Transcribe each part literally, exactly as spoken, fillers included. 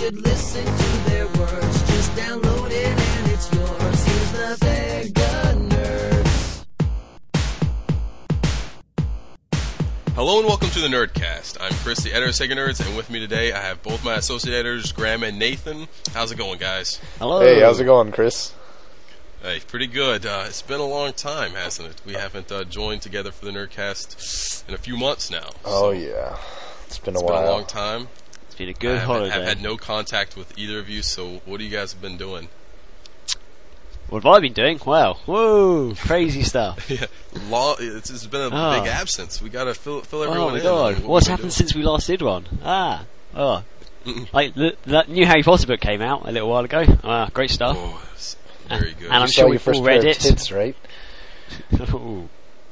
should listen to their words. Just download it and it's yours. Here's the Sega Nerds. Hello and welcome to the Nerdcast. I'm Chris, the editor of Sega Nerds, and with me today I have both my associate editors, Graham and Nathan. How's it going, guys? Hello. Hey, how's it going, Chris? Hey, pretty good. Uh, it's been a long time, hasn't it? We haven't uh, joined together for the Nerdcast in a few months now. Oh, yeah. It's been a It's while. been a long time. It's been a good I holiday. I've had no contact with either of you, so what have you guys been doing? What have I been doing? Well, whoa, crazy stuff. yeah, long, it's, it's been a Oh. big absence. We gotta fill, fill Oh everyone my in. god, on what what's we've been happened doing. since we last did one? Ah, oh. Mm-mm. Like, the, the new Harry Potter book came out a little while ago. Ah, great stuff. Oh, it's very good. And I'm you sure saw your we've first all read pair it. of tits, right? Ooh.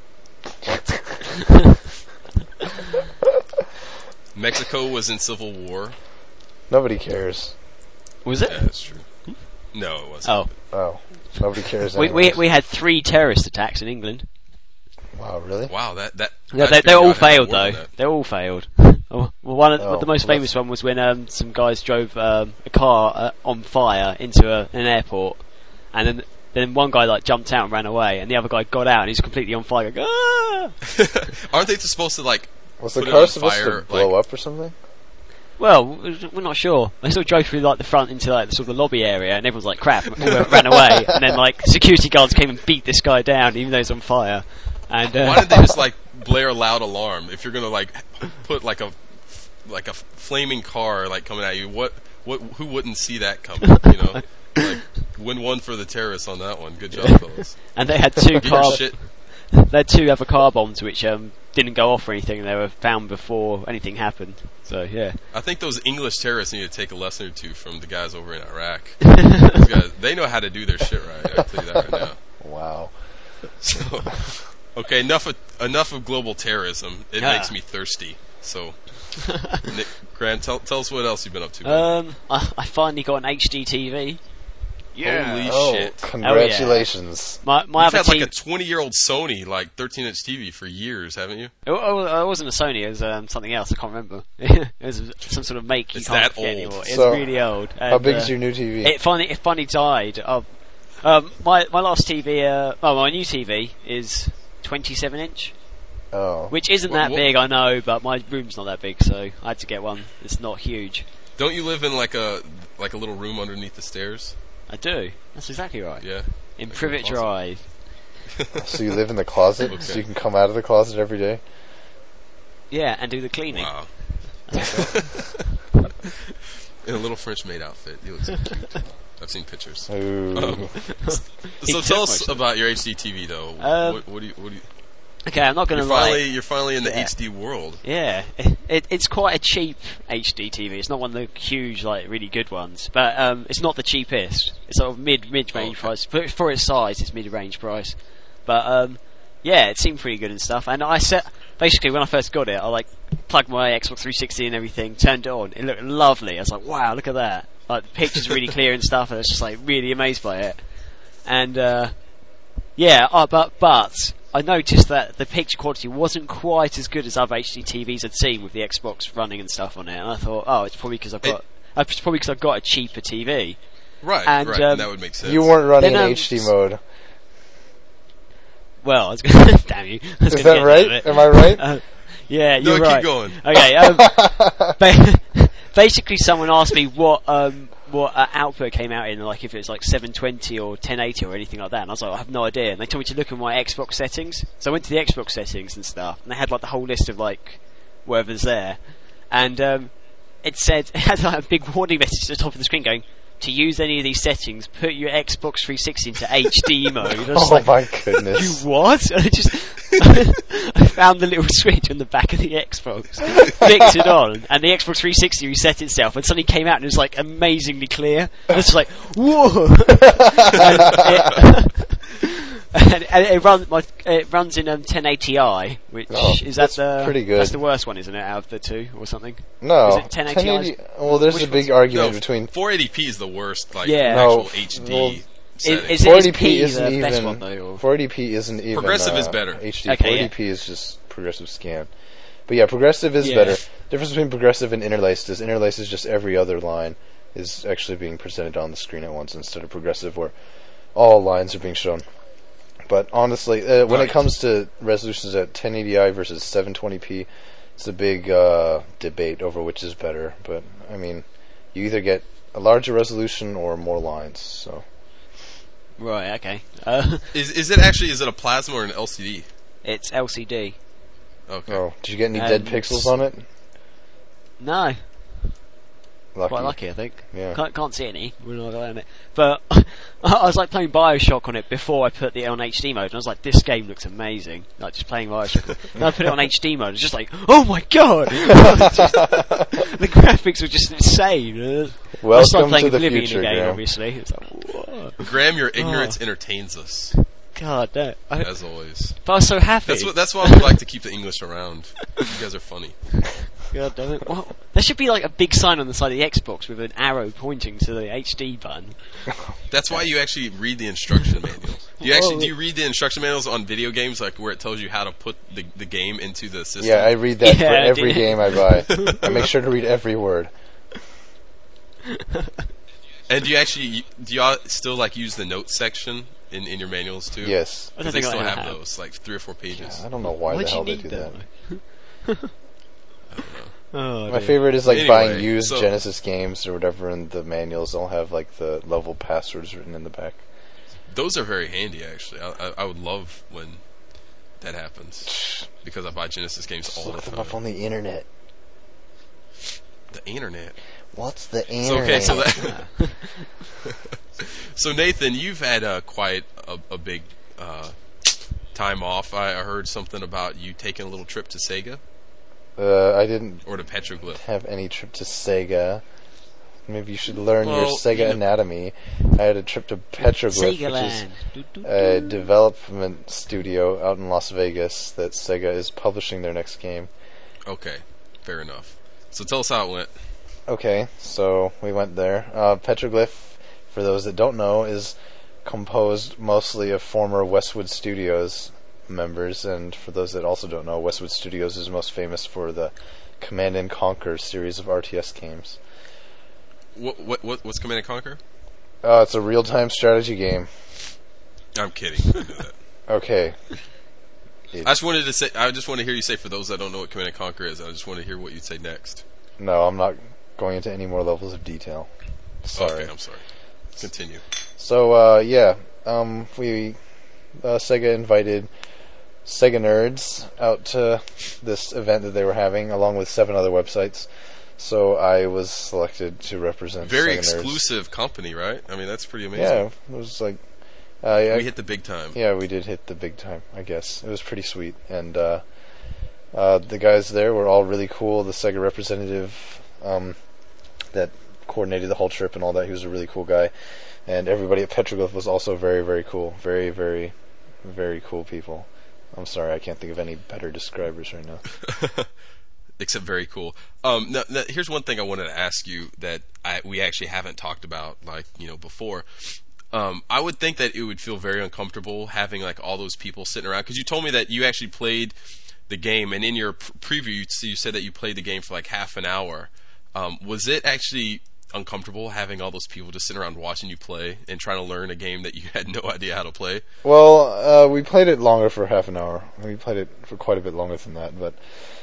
Mexico was in civil war. Nobody cares. Was it? Yeah, that's true. No, it wasn't. Oh. Oh, nobody cares We, we anyways. we had three terrorist attacks in England. Wow, really? Wow, that that. Yeah, I they, they figured all out how to failed work on though. that. They all failed. Oh, well, one of Oh, the most well, famous one was when um, some guys drove um, a car uh, on fire into a, an airport, and then then one guy like jumped out and ran away, and the other guy got out and he's completely on fire. Going, ah! Aren't they supposed to like? Was the put it car on supposed fire, to blow like- up or something? Well, we're not sure. They sort of drove through like the front into like the sort of the lobby area, and everyone's like, "Crap!" all ran away, and then like security guards came and beat this guy down, even though he's on fire. And uh, Why didn't they just like blare a loud alarm if you're gonna like put like a like a flaming car like coming at you? What what who wouldn't see that coming? You know, like win one for the terrorists on that one. Good job, fellas. and they had two Get your car, shit. they had two other car bombs which um didn't go off or anything. They were found before anything happened. So yeah. I think those English terrorists need to take a lesson or two from the guys over in Iraq. Those guys, they know how to do their shit right. I'll tell you that right now. Wow. So, okay, enough of enough of global terrorism. It Yeah. makes me thirsty. So, Nick, Grant, tell, tell us what else you've been up to. man. Um, I, I finally got an H D T V. Holy Oh, shit! congratulations. My my You've other had like T V. a twenty-year-old Sony, like thirteen-inch T V for years, haven't you? It, it wasn't a Sony. It was um, something else. I can't remember. it was some sort of make you It's can't that forget old. anymore. It's So, really old. How and, big uh, is your new T V? It finally it finally died. Of, um, my my last T V. Uh, oh, my new T V is twenty-seven inch, oh. which isn't What- that what- big, I know, but my room's not that big, so I had to get one. It's not huge. Don't you live in like a like a little room underneath the stairs? I do. That's exactly right. Yeah. In Like a Privet closet. Drive. So you live in the closet, Okay. so you can come out of the closet every day? Yeah, and do the cleaning. Wow. In a little French maid outfit, you look so cute. I've seen pictures. Ooh. Um, so He tell took us my- about your H D T V though. Um, what, what do you? What do you? Okay, I'm not going You're to lie. finally you're finally in the Yeah. H D world. Yeah, it, it, it's quite a cheap H D T V. It's not one of the huge, like, really good ones, but um, it's not the cheapest. It's sort of mid mid range Okay. price for, for its size. It's mid range price, but um, yeah, it seemed pretty good and stuff. And I set basically when I first got it, I like plugged my Xbox three sixty and everything, turned it on. It looked lovely. I was like, wow, look at that! Like the pictures really clear and stuff. And I was just like really amazed by it. And uh, yeah, uh, but but. I noticed that the picture quality wasn't quite as good as other H D T Vs I'd seen with the Xbox running and stuff on it, and I thought, oh, it's probably because I've got, uh, it's probably because I've got a cheaper T V. Right, And, right. um, and that would make sense. You weren't running Then, um, in H D mode. Well, I was going damn you. I was Is gonna that get right? to it. Am I right? Uh, yeah, No, you're keep right. going. Okay, um, ba- basically, someone asked me what um, what uh, output came out in, like if it's like seven twenty or ten eighty or anything like that, and I was like, I have no idea. And they told me to look at my Xbox settings, so I went to the Xbox settings and stuff, and they had like the whole list of like whatever's there, and um, it said it had like a big warning message at the top of the screen going, to use any of these settings, put your Xbox three sixty into H D mode. I was Oh like, my goodness. you what? And I just I found the little switch on the back of the Xbox, flicked it on, and the Xbox three sixty reset itself, and suddenly came out and it was like amazingly clear. And it's like, whoa! and, it, and, and it runs my it runs in um, ten eighty i, which Oh, is that that's the pretty good. That's the worst one, isn't it? Out of the two or something? No. Is it ten eighty i? 1080 Well, there's Which a big one's- argument No, between. four eighty p is the worst, like Yeah. actual No, H D well, setting. Is, is, four is eighty p P isn't the best even. one though? Or? four eighty p isn't even. Progressive uh, is better. H D. Okay, four eighty p is just progressive scan. But yeah, progressive is Yeah. better. Difference between progressive and interlaced is interlaced is just every other line. is actually being presented on the screen at once instead of progressive, where all lines are being shown. But honestly, uh, when Right. it comes to resolutions at ten eighty i versus seven twenty p, it's a big uh, debate over which is better. But I mean, you either get a larger resolution or more lines. So Right, okay. Uh, Is is it actually is it a plasma or an L C D? it's L C D. Okay. oh, did you get any dead And- pixels on it? No, Lucky. quite lucky, I think. Yeah. Can't, can't see any when I on it. But I was like playing Bioshock on it before I put it on H D mode, and I was like, this game looks amazing. Like just playing Bioshock. And I put it on H D mode, it's just like, oh my god! Just- the graphics were just insane. I started Welcome playing to the Oblivion future, again, Graham. obviously. It's like, whoa. Graham, your ignorance Oh. entertains us, God, no. I, as always. but I was so happy. That's what. That's why we like to keep the English around. You guys are funny. God damn it. Well, there should be like a big sign on the side of the Xbox with an arrow pointing to the H D button. That's why you actually read the instruction manual. Do you actually Whoa. do you read the instruction manuals on video games, like where it tells you how to put the the game into the system? Yeah, I read that Yeah, for I every did. game I buy. I make sure to read every word. And do you actually do you all still like use the notes section in, in your manuals too? Yes. I Because don't they think I still ever have have. those, like three or four pages. I don't know why Why'd the you hell they need do that. that? Oh, My dear. favorite is like Anyway, buying used so- Genesis games or whatever, and the manuals they'll have like the level passwords written in the back. Those are very handy, actually. I, I, I would love when that happens because I buy Genesis games Just all look the them up time. on the internet. The internet. What's the So, internet? okay, so that. So Nathan, you've had uh, quite a, a big uh, time off. I, I heard something about you taking a little trip to Sega uh, I didn't or to Petroglyph. have any trip to Sega. Maybe you should learn your Well, Sega you- anatomy. I had a trip to Petroglyph, Sega which is Land. Do, do, a do. development studio out in Las Vegas that Sega is publishing their next game. Okay, fair enough. So tell us how it went. Okay, so we went there. Uh, Petroglyph, for those that don't know, is composed mostly of former Westwood Studios members, and for those that also don't know, Westwood Studios is most famous for the Command and Conquer series of R T S games. What what, what what's Command and Conquer? Uh, it's a real-time strategy game. I'm kidding. I knew that. Okay. I just wanted to say. I just want to hear you say, for those that don't know what Command and Conquer is. I just want to hear what you'd say next. No, I'm not going into any more levels of detail. Sorry. Okay, I'm sorry. Continue. So, uh, yeah, um, we, uh, Sega invited Sega Nerds out to this event that they were having, along with seven other websites. So I was selected to represent Very Sega exclusive company, right? I mean, that's pretty Nerds. amazing. Yeah, it was like, uh, yeah, We hit the big time. yeah, we did hit the big time, I guess. It was pretty sweet. And, uh, uh, the guys there were all really cool. The Sega representative, um, that coordinated the whole trip and all that, he was a really cool guy. And everybody at Petroglyph was also very, very cool. Very, very, very cool people. I'm sorry, I can't think of any better describers right now. Except very cool. Um, now, now, here's one thing I wanted to ask you that I, we actually haven't talked about, like, you know, before. Um, I would think that it would feel very uncomfortable having like all those people sitting around, because you told me that you actually played the game, and in your pr- preview you, you said that you played the game for like half an hour. Um, was it actually uncomfortable having all those people just sitting around watching you play and trying to learn a game that you had no idea how to play? Well, uh, we played it longer for half an hour. We played it for quite a bit longer than that, but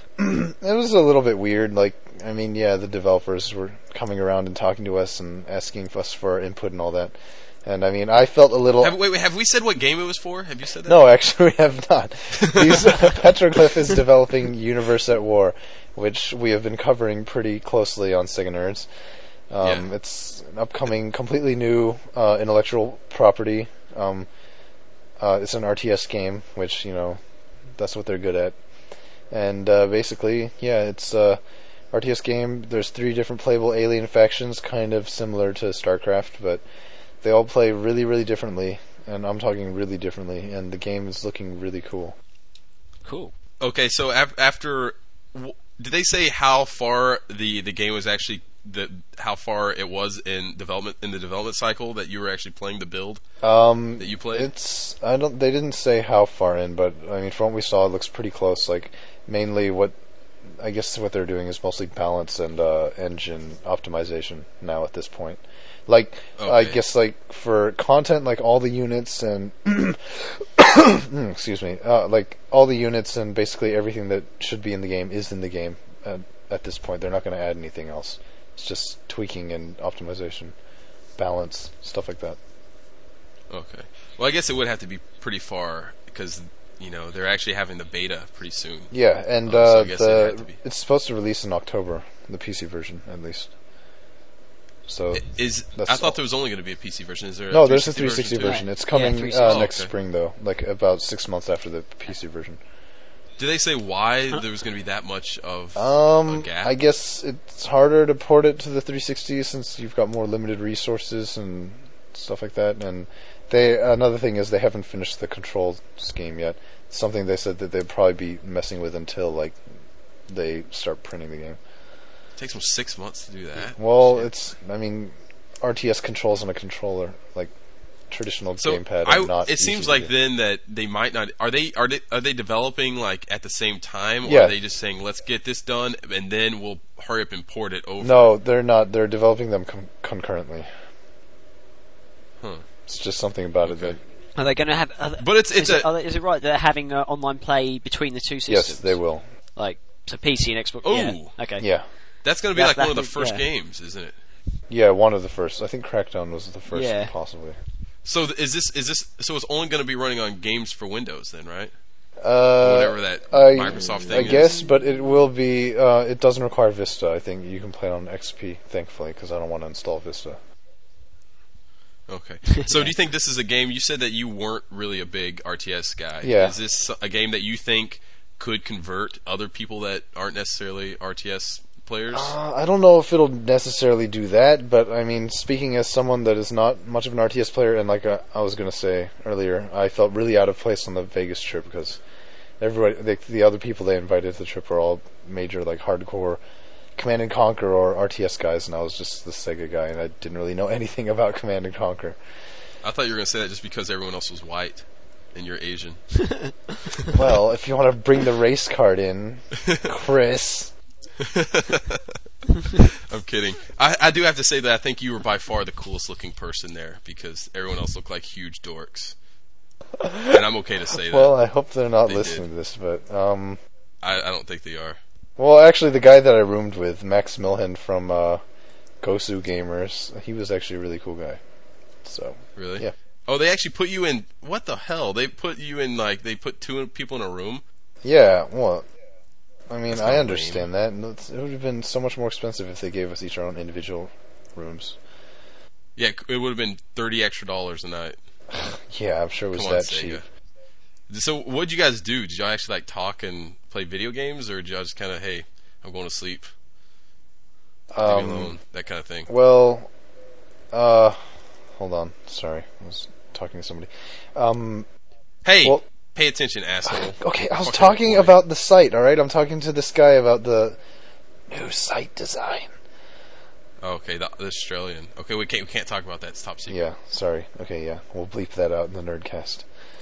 it was a little bit weird. Like, I mean, yeah, the developers were coming around and talking to us and asking us for our input and all that. And I mean, I felt a little. Have, wait, wait, have we said what game it was for? Have you said that? No, actually, we have not. These, Petroglyph is developing Universe at War, which we have been covering pretty closely on Sega Nerds. Um, Yeah. It's an upcoming, completely new uh, intellectual property. Um, uh, it's an R T S game, which, you know, that's what they're good at. And uh, basically, yeah, it's a R T S game. There's three different playable alien factions, kind of similar to StarCraft, but they all play really, really differently. And I'm talking really differently, and the game is looking really cool. Cool. Okay, so af- after, w- did they say how far the, the game was actually, the how far it was in development in the development cycle that you were actually playing the build Um, that you played? It's I don't. They didn't say how far in, but I mean, from what we saw, it looks pretty close. Like mainly what I guess what they're doing is mostly balance and uh, engine optimization now at this point. Like, I Okay. guess, like, for content, like, all the units and... excuse me. Uh, like, all the units and basically everything that should be in the game is in the game at, at this point. They're not going to add anything else. It's just tweaking and optimization, balance, stuff like that. Okay. Well, I guess it would have to be pretty far because you know they're actually having the beta pretty soon. Yeah, and Oh, so uh, I guess it'd have the to be- it's supposed to release in October, the P C version, at least. So... I- Is That's I thought all. there was only going to be a P C version. Is there? No, a there's a three three sixty version. too? version. It's Yeah, coming three uh, sixty. next Okay. spring, though, like about six months after the P C version. Did they say why there was going to be that much of a Um, gap? I guess it's harder to port it to the three sixty since you've got more limited resources and stuff like that. And they another thing is they haven't finished the control scheme yet. It's something they said that they'd probably be messing with until like they start printing the game. It takes them six months to do that. Well, Shit. it's I mean, R T S controls on a controller like traditional So gamepad I, are not. it easy seems to like do. then that they might not. Are they? Are they? Are they developing like at the same time, or Yeah. are they just saying let's get this done and then we'll hurry up and port it over? No, they're not. They're developing them con- concurrently. Huh. It's just something about it that Are they going to have? Are, But it's it's is, it, a are they, is it right they're having uh, online play between the two systems? yes, they will. Like so, P C and Xbox. Ooh. Yeah. Okay. Yeah, that's going to be That- like one of that the would- first yeah. games, isn't it? yeah. One of the first. I think Crackdown was the first, Yeah. possibly. So th- is this is this so it's only going to be running on games for Windows then, right? Uh, Whatever that I, Microsoft thing I is. guess, but it will be. Uh, it doesn't require Vista. I think you can play it on X P. Thankfully, because I don't want to install Vista. Okay. So do you think this is a game? You said that you weren't really a big R T S guy. Yeah. Is this a game that you think could convert other people that aren't necessarily R T S players? Uh, I don't know if it'll necessarily do that, but I mean, speaking as someone that is not much of an R T S player, and like uh, I was going to say earlier, I felt really out of place on the Vegas trip because everybody, the, the other people they invited to the trip were all major, like hardcore Command and Conquer or R T S guys, and I was just the Sega guy, and I didn't really know anything about Command and Conquer. I thought you were going to say that just because everyone else was white and you're Asian. Well, if you want to bring the race card in, Chris. I'm kidding. I, I do have to say that I think you were by far the coolest looking person there because everyone else looked like huge dorks. And I'm okay to say that. Well, I hope they're not They listening did. to this, but um, I, I don't think they are. well, actually, the guy that I roomed with, Max Milhen from uh, Gosu Gamers, he was actually a really cool guy. So Really? Yeah. Oh, they actually put you in. What the hell? They put you in like they put two people in a room. yeah, well, I mean, That's I kinda understand that. and it's- It would have been so much more expensive if they gave us each our own individual rooms. Yeah, it would have been thirty extra dollars a night. Yeah, I'm sure it was Come on, that Sega. cheap. So, what'd you guys do? Did y'all actually like talk and play video games, or did y'all just kind of, hey, I'm going to sleep, leave me Um, alone, that kind of thing? well, uh, hold on. Sorry, I was talking to somebody. Um, Hey, well- pay attention, asshole. okay, I was Fucking talking recording. about the site. All right, I'm talking to this guy about the new site design. Oh, okay, the, the Australian. Okay, we can't we can't talk about that. It's top secret. Yeah, sorry. Okay, yeah, we'll bleep that out in the Nerdcast.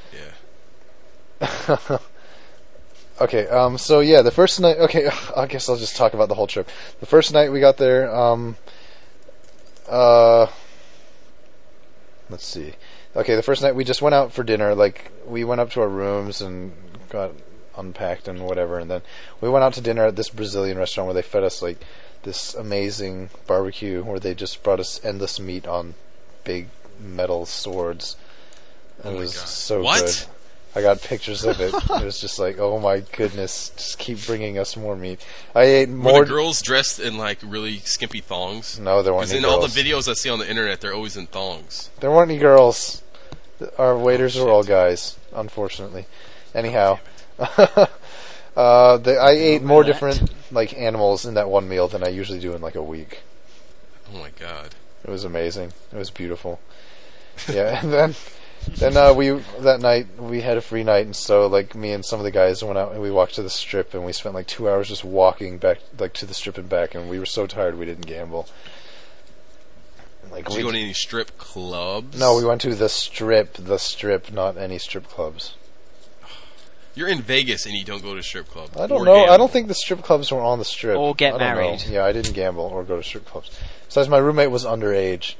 Yeah. Okay, um, so yeah, the first night, okay, I guess I'll just talk about the whole trip. The first night we got there, um, uh, let's see. Okay, the first night we just went out for dinner, like, we went up to our rooms and got unpacked and whatever, and then we went out to dinner at this Brazilian restaurant where they fed us, like, this amazing barbecue where they just brought us endless meat on big metal swords. It Oh my was God. so What? good. I got pictures of it. It was just like, oh my goodness, just keep bringing us more meat. I ate Were more. the girls dressed in like really skimpy thongs? No, there weren't Because any in all the girls. videos I see on the internet, they're always in thongs. There weren't any girls. Our waiters Oh, were all shit. guys, unfortunately. Anyhow, uh, the, I ate more that. different like animals in that one meal than I usually do in like a week. Oh my god. It was amazing. It was beautiful. Yeah, and then then uh, we that night we had a free night, and so like me and some of the guys went out and we walked to the strip, and we spent like two hours just walking back like to the strip and back, and we were so tired we didn't gamble. Like Did we you go to any strip clubs? no, we went to the strip, the strip, not any strip clubs. You're in Vegas and you don't go to a strip club. I don't or know. gamble. I don't think the strip clubs were on the strip. Or get I don't know. married. Yeah, I didn't gamble or go to strip clubs. Besides, my roommate was underage.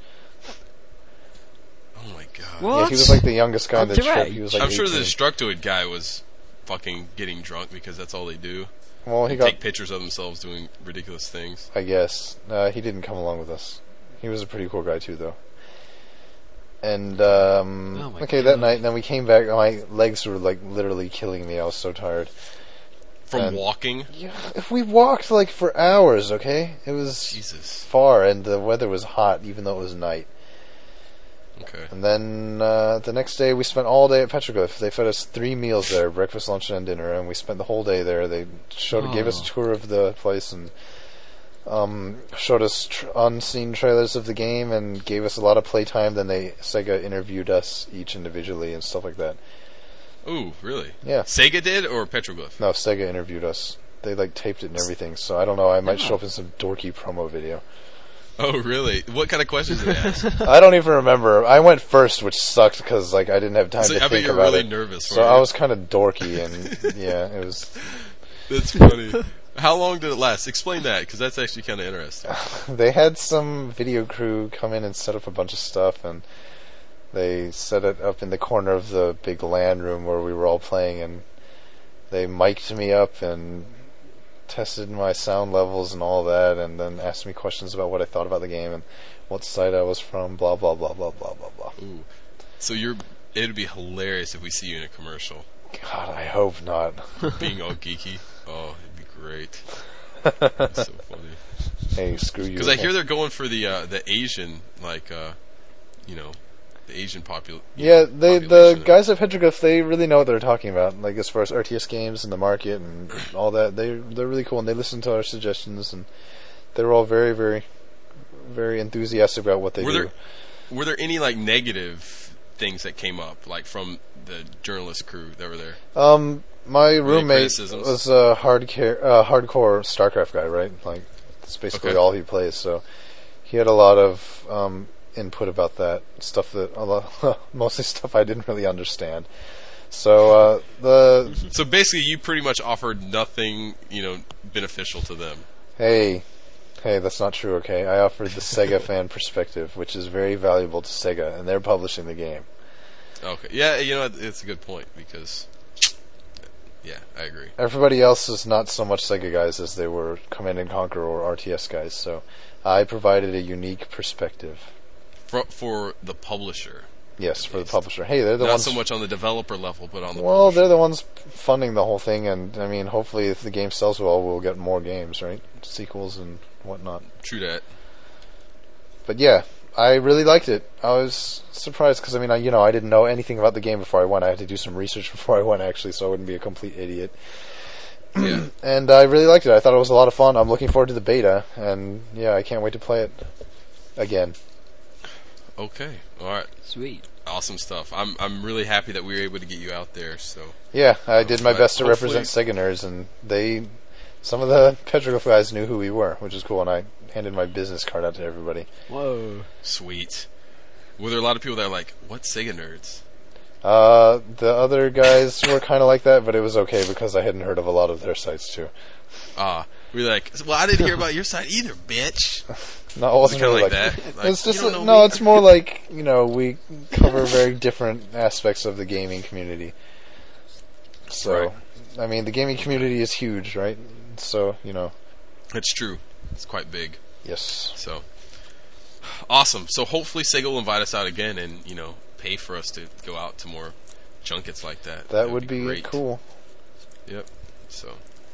Oh my god. What? Yeah, he was like the youngest guy on the trip. Underage? He was like I'm sure the eighteen. Destructoid guy was fucking getting drunk because that's all they do. Well, he They got. take pictures of themselves doing ridiculous things. I guess uh, he didn't come along with us. He was a pretty cool guy too, though. And um, Oh my okay, God. that night, and then we came back. My legs were like literally killing me. I was so tired. From And- walking? Yeah, we walked like for hours. Okay, it was Jesus. far, and the weather was hot, even though it was night. Okay. And then uh, the next day, we spent all day at Petroglyph. They fed us three meals there: breakfast, lunch, and dinner. And we spent the whole day there. They showed, gave us a Oh. tour of the place, and um, showed us tr- unseen trailers of the game, and gave us a lot of playtime. Then they Sega interviewed us each individually and stuff like that. Ooh, really? Yeah. Sega did or Petroglyph? No, Sega interviewed us. They like taped it and everything. So I don't know. I might Oh. show up in some dorky promo video. Oh, really? What kind of questions did they ask? I don't even remember. I went first, which sucked because like I didn't have time So, to I bet think you're about really it. nervous. So weren't I you? was kind of dorky, and yeah, it was. That's funny. How long did it last? Explain that, because that's actually kind of interesting. They had some video crew come in and set up a bunch of stuff, and they set it up in the corner of the big LAN room where we were all playing, and they mic'd me up and tested my sound levels and all that, and then asked me questions about what I thought about the game and what site I was from, blah blah blah blah blah blah blah. Ooh. So you're. It'd be hilarious if we see you in a commercial, God, I hope not. being all geeky. Oh, it'd be great. That's so funny. Hey, screw you. Because I hear they're going for the uh, the Asian, like, uh, you know, the Asian popul- Yeah, they the population. guys at Petroglyph, they really know what they're talking about. Like as far as R T S games and the market and all that, they they're really cool, and they listen to our suggestions, and they were all very, very, very enthusiastic about what they Were do. there were there any like negative things that came up, like from the journalist crew that were there? Um, my roommate criticisms? was a hard care, uh, hardcore StarCraft guy, right? Like that's basically Okay. all he plays. So he had a lot of um, input about that stuff that a lot, mostly stuff I didn't really understand. So uh, the So basically, you pretty much offered nothing, you know, beneficial to them. Hey, hey, that's not true, okay? I offered the Sega fan perspective, which is very valuable to Sega, and they're publishing the game. Okay, yeah, you know, what, it's a good point because, yeah, I agree. Everybody else is not so much Sega guys as they were Command and Conquer or R T S guys, so I provided a unique perspective. For, for the publisher, Yes, for the publisher. Hey, they're the not ones. so much on the developer level, but on the well, publisher. they're the ones funding the whole thing, and I mean, hopefully, if the game sells well, we'll get more games, right? Sequels and whatnot. True that. But yeah, I really liked it. I was surprised because I mean, I, you know, I didn't know anything about the game before I went. I had to do some research before I went, actually, so I wouldn't be a complete idiot. Yeah. And I really liked it. I thought it was a lot of fun. I'm looking forward to the beta, and yeah, I can't wait to play it again. Okay. All right. Sweet. Awesome stuff. I'm I'm really happy that we were able to get you out there. So Yeah, I did my Right. best to Hopefully- represent Sega nerds, and they, some of the Petroglyph guys knew who we were, which is cool. And I handed my business card out to everybody. Whoa. sweet. Were there a lot of people that are like, "What Sega nerds?" Uh, the other guys were kind of like that, but it was okay because I hadn't heard of a lot of their sites too. Ah, we were like, "Well, I didn't hear about your site either, bitch." No, it wasn't Kinda really like like that. Like, it's just "You don't know no. me." It's more like you know we cover very different aspects of the gaming community. So, Right. I mean, the gaming community is huge, right? So you know, That's true. It's quite big. yes, So awesome. So hopefully Sega will invite us out again, and you know, pay for us to go out to more junkets like that. that would be, great. cool. Yep. So,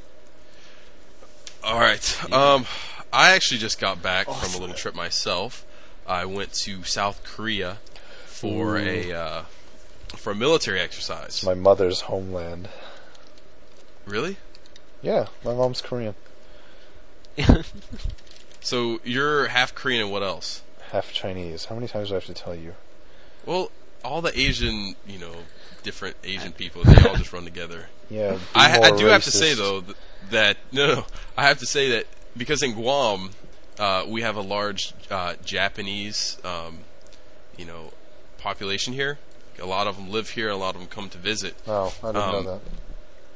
all right. Um, I actually just got back from a little trip myself. I went to South Korea for Ooh. a uh, for a military exercise. My mother's homeland. Really? Yeah, my mom's Korean, So you're half Korean and what else? half Chinese. How many times do I have to tell you? Well, all the Asian, you know, different Asian people, they all just run together. Yeah, be I, more I do have to say racist. though th- that no, no, I have to say that because in Guam uh, we have a large uh, Japanese, um, you know, population here. A lot of them live here. A lot of them come to visit. Oh, I didn't um, know that.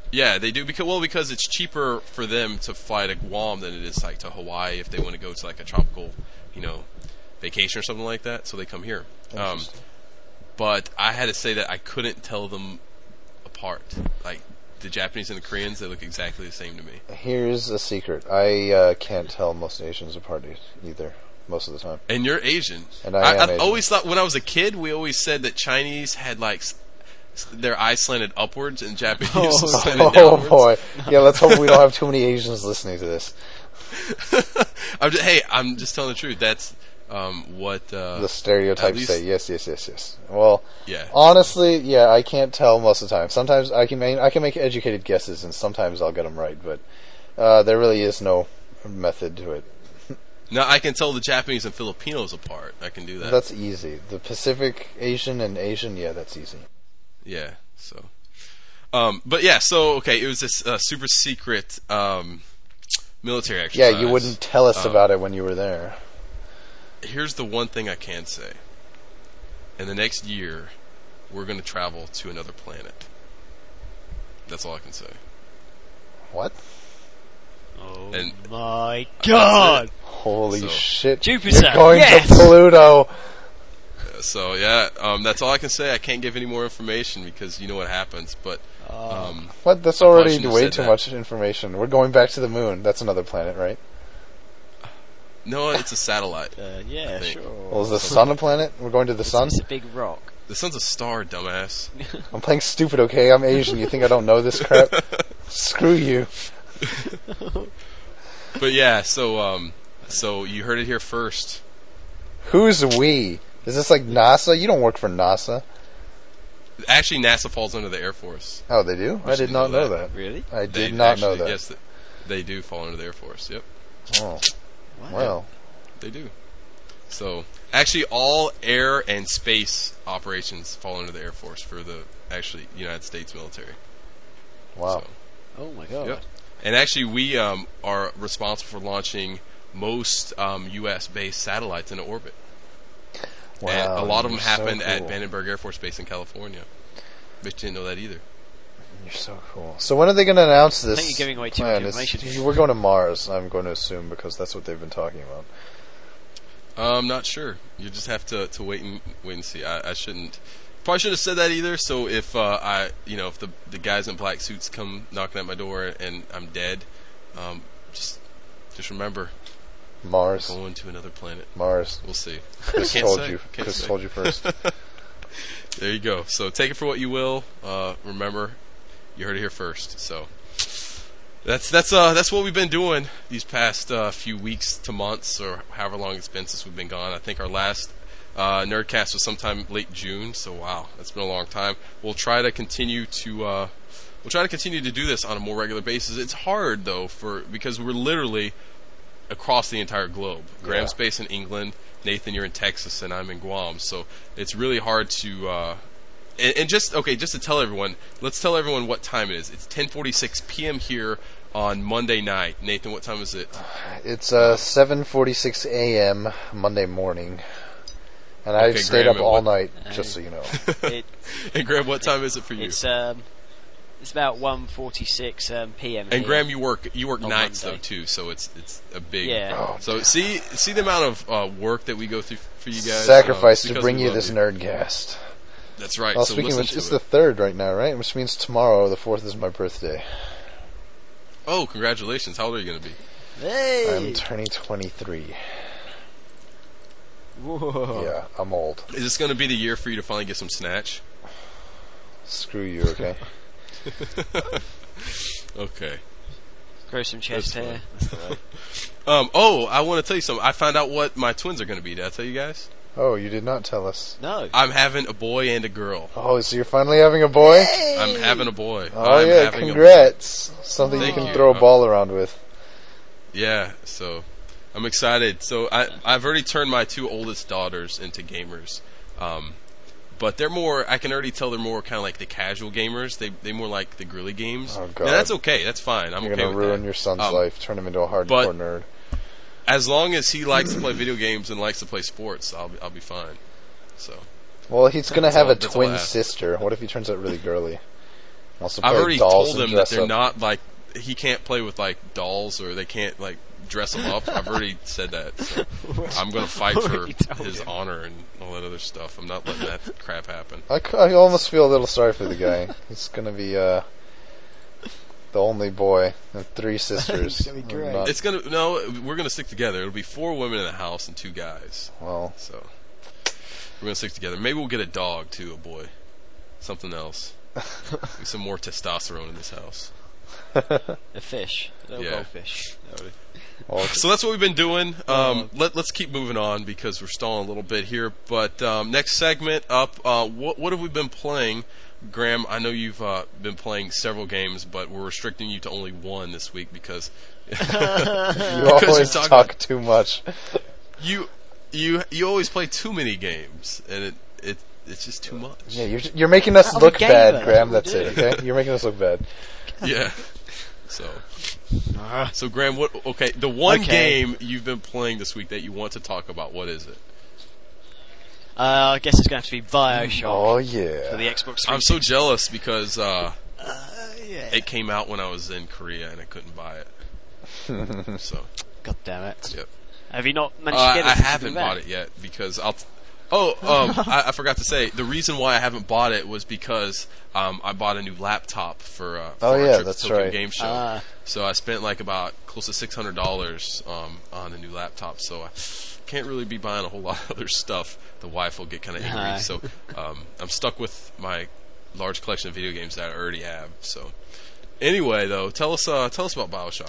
Yeah, they do because well because it's cheaper for them to fly to Guam than it is like to Hawaii if they want to go to like a tropical, you know, vacation or something like that. So they come here. Um, but I had to say that I couldn't tell them apart. Like the Japanese and the Koreans, they look exactly the same to me. Here's a secret. I uh, can't tell most Asians apart either, most of the time. And you're Asian. And I am I, Asian. always thought when I was a kid, we always said that Chinese had like s- their eyes slanted upwards and Japanese was slanted Oh downwards. boy. Yeah, let's hope we don't have too many Asians listening to this. I'm just, hey, I'm just telling the truth. That's um, what uh, The stereotypes least- say yes, yes, yes, yes. Well, yeah. honestly, yeah, I can't tell most of the time. Sometimes I can make, I can make educated guesses, and sometimes I'll get them right, but uh, there really is no method to it. Now I can tell the Japanese and Filipinos apart. I can do that. That's easy. The Pacific Asian and Asian, yeah, that's easy. Yeah. So, um, but yeah. So okay, it was this uh, super secret um, military Yeah, exercise. you wouldn't tell us Um, about it when you were there. Here's the one thing I can say. In the next year, we're going to travel to another planet. That's all I can say. What? Oh And- my god! Holy So- shit. Jupiter, You're going yes! to Pluto. So yeah, um, that's all I can say. I can't give any more information because you know what happens. But um, What? That's I probably already shouldn't have way said too that. much information. We're going back to the moon. That's another planet, right? no, it's a satellite. Uh, yeah, I think. sure. Well, is the sun a planet? We're going to the sun? It's a big rock. The sun's a star, dumbass. I'm playing stupid, okay? I'm Asian. You think I don't know this crap? Screw you. But yeah, so um, so you heard it here first. Who's we? Is this like NASA? You don't work for NASA. Actually, NASA falls under the Air Force. Oh, they do? I should did not know know that. that. Really? I They did not actually, know that. Yes, th- they do fall under the Air Force. Yep, Oh, Wow. well. they do. So actually, all air and space operations fall under the Air Force for the actually United States military. Wow. So, Oh my god. yep. And actually, we um, are responsible for launching most um, U S based satellites into orbit. Wow. And a lot of them you're so happened at cool. Vandenberg Air Force Base in California. Bet you didn't know that either. You're so cool. So when are they going to announce this? think you're giving away too plan? much It's- information. We're going to Mars, I'm going to assume, because that's what they've been talking about. I'm not sure. You just have to, to wait and wait and see. I, I shouldn't. Probably should have said that either. So if uh, I, you know, if the the guys in black suits come knocking at my door and I'm dead, um, just just remember, Mars. going to another planet. Mars. We'll see. Chris Can't told say. you. Can't Chris say. told you first. There you go. So take it for what you will. Uh, remember, you heard it here first. So that's that's uh that's what we've been doing these past uh, few weeks to months or however long it's been since we've been gone. I think our last uh, Nerdcast was sometime late June. So wow, that's been a long time. We'll try to continue to uh, we'll try to continue to do this on a more regular basis. It's hard though for because we're literally across the entire globe. Graham's Yeah. based in England. Nathan, you're in Texas, and I'm in Guam. So it's really hard to. Uh, and, and just okay, just to tell everyone, let's tell everyone what time it is. It's ten forty-six p.m. here on Monday night. Nathan, what time is it? It's uh, seven forty-six a.m. Monday morning. And I Okay, stayed Graham, up and all what- night, just so you know. It, And Graham, what time is it for you? it's um, it's about one forty-six um, p.m. And here. Graham, you work you work On nights Monday. though too, so it's it's a big. Yeah. Oh, So see see the amount of uh, work that we go through for you guys. Sacrifice um, to because bring we you love this nerdcast. That's right. Well, so speaking of listen which, to it's it. the third right now, right? Which means tomorrow, the fourth, is my birthday. Oh, congratulations! How old are you going to be? Hey. I'm turning twenty-three. Whoa. Yeah, I'm old. Is this going to be the year for you to finally get some snatch? Screw you, okay? Okay. Grow some chest That's hair. That's the way. Um. Oh, I want to tell you something. I found out what my twins are going to be. Did I tell you guys? Oh, you did not tell us. No. I'm having a boy and a girl. Oh, so you're finally having a boy? I'm having a boy. Oh, I'm yeah, having a boy. congrats. Something Thank you can you. throw a Uh, ball around with. Yeah. So I'm excited. So I I've already turned my two oldest daughters into gamers. Um. But they're more. I can already tell they're more kind of like the casual gamers. They they more like the girly games. Oh, And God. that's okay. That's fine. I'm You're okay gonna with ruin that. your son's Um, life, turn him into a hardcore but- nerd. As long as he likes to play video games and likes to play sports, I'll be, I'll be fine. So Well, he's gonna That's have all- a that's all I twin ask. sister. What if he turns out really girly? Also I've play already dolls told and him that dress they're up. not like he can't play with like dolls or they can't like dress them up. I've already said that. So I'm going to fight for Already told his him. honor and all that other stuff. I'm not letting that crap happen. I, c- I almost feel a little sorry for the guy. He's gonna be uh, the only boy and three sisters. It's gonna be great. Not- It's gonna no. We're gonna stick together. It'll be four women in the house and two guys. well, So we're gonna stick together. Maybe we'll get a dog too, a boy, something else. Get some more testosterone in this house. A fish. A little Yeah. goldfish. That would- well, So that's what we've been doing. Uh-huh. Um, let, let's keep moving on because we're stalling a little bit here. But um, next segment up, uh, what, what have we been playing? Graham, I know you've uh, been playing several games, but we're restricting you to only one this week because you because always you're talk talking- too much. you you you always play too many games, and it it it's just too much. Yeah, you're you're making us I'm a look gamer, bad, that's Graham. what we That's do. it. Okay, you're making us look bad. Yeah. So, so Graham, what? Okay, the one Okay. game you've been playing this week that you want to talk about, what is it? Uh, I guess it's going to have to be Bioshock Oh for yeah. the Xbox I'm so jealous because uh, Uh, yeah. it came out when I was in Korea and I couldn't buy it. So, God damn it. yep. Have you not managed Uh, to get it? I since you've haven't been back? bought it yet because I'll. T- oh, um, I, I forgot to say the reason why I haven't bought it was because um, I bought a new laptop for. Uh, for Oh, our yeah, trip that's to Tokyo right. Game Show. Ah. So I spent like about close to six hundred dollars um, on a new laptop. So I can't really be buying a whole lot of other stuff. The wife will get kind of angry. Aye. So um, I'm stuck with my large collection of video games that I already have. So anyway, though, tell us uh, tell us about BioShock.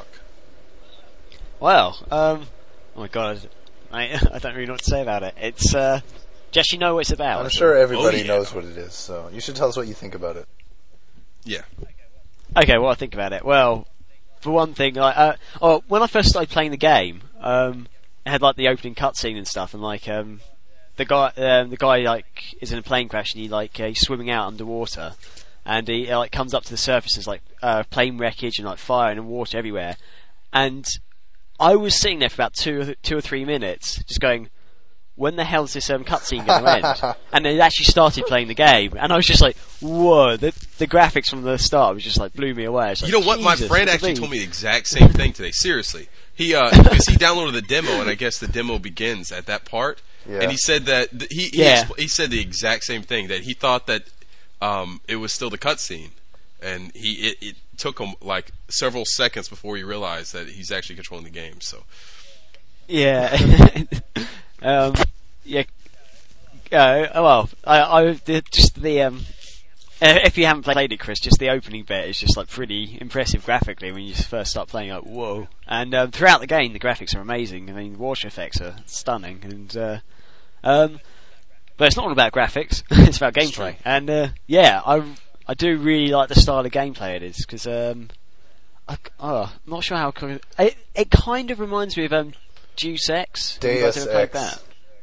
Well, um, oh my god, I, I don't really know what to say about it. It's, uh, just you know what it's about. I'm sure everybody Oh, yeah. knows what it is, so you should tell us what you think about it. Yeah. Okay, what I think about it. Well, for one thing, like, uh, oh, when I first started playing the game, um, it had like the opening cutscene and stuff, and like, um, the guy, um, the guy like is in a plane crash and he like uh, he's swimming out underwater, and he uh, like comes up to the surface. There's like uh, plane wreckage and like fire and water everywhere, and I was sitting there for about two, or- two or three minutes, just going, when the hell is this um, cutscene going to end? And they actually started playing the game, and I was just like, whoa, the, the graphics from the start was just like, blew me away. I was like, You know what? My Jesus, friend look at actually these. told me the exact same thing today. Seriously, he uh, because he downloaded the demo, and I guess the demo begins at that part. Yeah. And he said that th- he he, Yeah. expl- he said the exact same thing, that he thought that um, it was still the cutscene, and he it, it took him like several seconds before he realized that he's actually controlling the game. So Yeah. um, yeah. Uh, oh, well, I, I the, just the um, uh, if you haven't played it, Chris, just the opening bit is just like pretty impressive graphically when you first start playing. Like, whoa! And um, throughout the game, the graphics are amazing. I mean, the water effects are stunning, and uh, um, but it's not all about graphics. It's about It's gameplay, true. and uh, yeah, I I do really like the style of gameplay it is because um, I, oh, I'm not sure how co- it it kind of reminds me of um, Deus Ex. Have you guys Deus ever played Ex. that?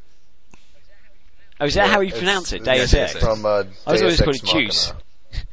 Oh, is that Yeah, how you it's- pronounce it? it's Deus Yes, Ex. yes, From uh, I was Deus always called Ex it Juice. Machina.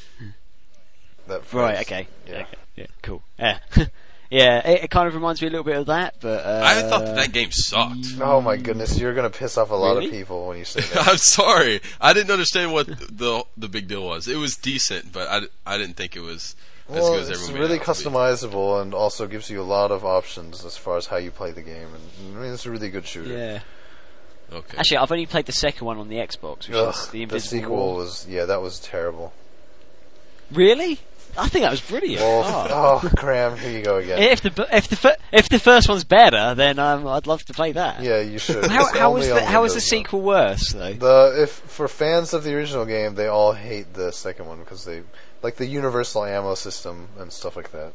That Right. phrase. Okay. Yeah. Okay. Yeah. Cool. Yeah. yeah. It, it kind of reminds me a little bit of that, but uh, I thought that, that game sucked. Oh my goodness, you're gonna piss off a lot Really? of people when you say that. I'm sorry, I didn't understand what the the big deal was. It was decent, but I, d- I didn't think it was as Well, good as it's everyone really made it out to be. customizable and also gives you a lot of options as far as how you play the game. And I mean, it's a really good shooter. yeah. Okay. Actually, I've only played the second one on the Xbox, which Ugh, is the the Invisible sequel War. was yeah, that was terrible. Really? I think that was brilliant. Well, Oh. oh, Graham, here you go again. If the if the fir- if the first one's better, then um, I'd love to play that. Yeah, you should. How It's how only was on the how was the Windows, sequel worse though? though. The if for fans of the original game, they all hate the second one because they like the universal ammo system and stuff like that.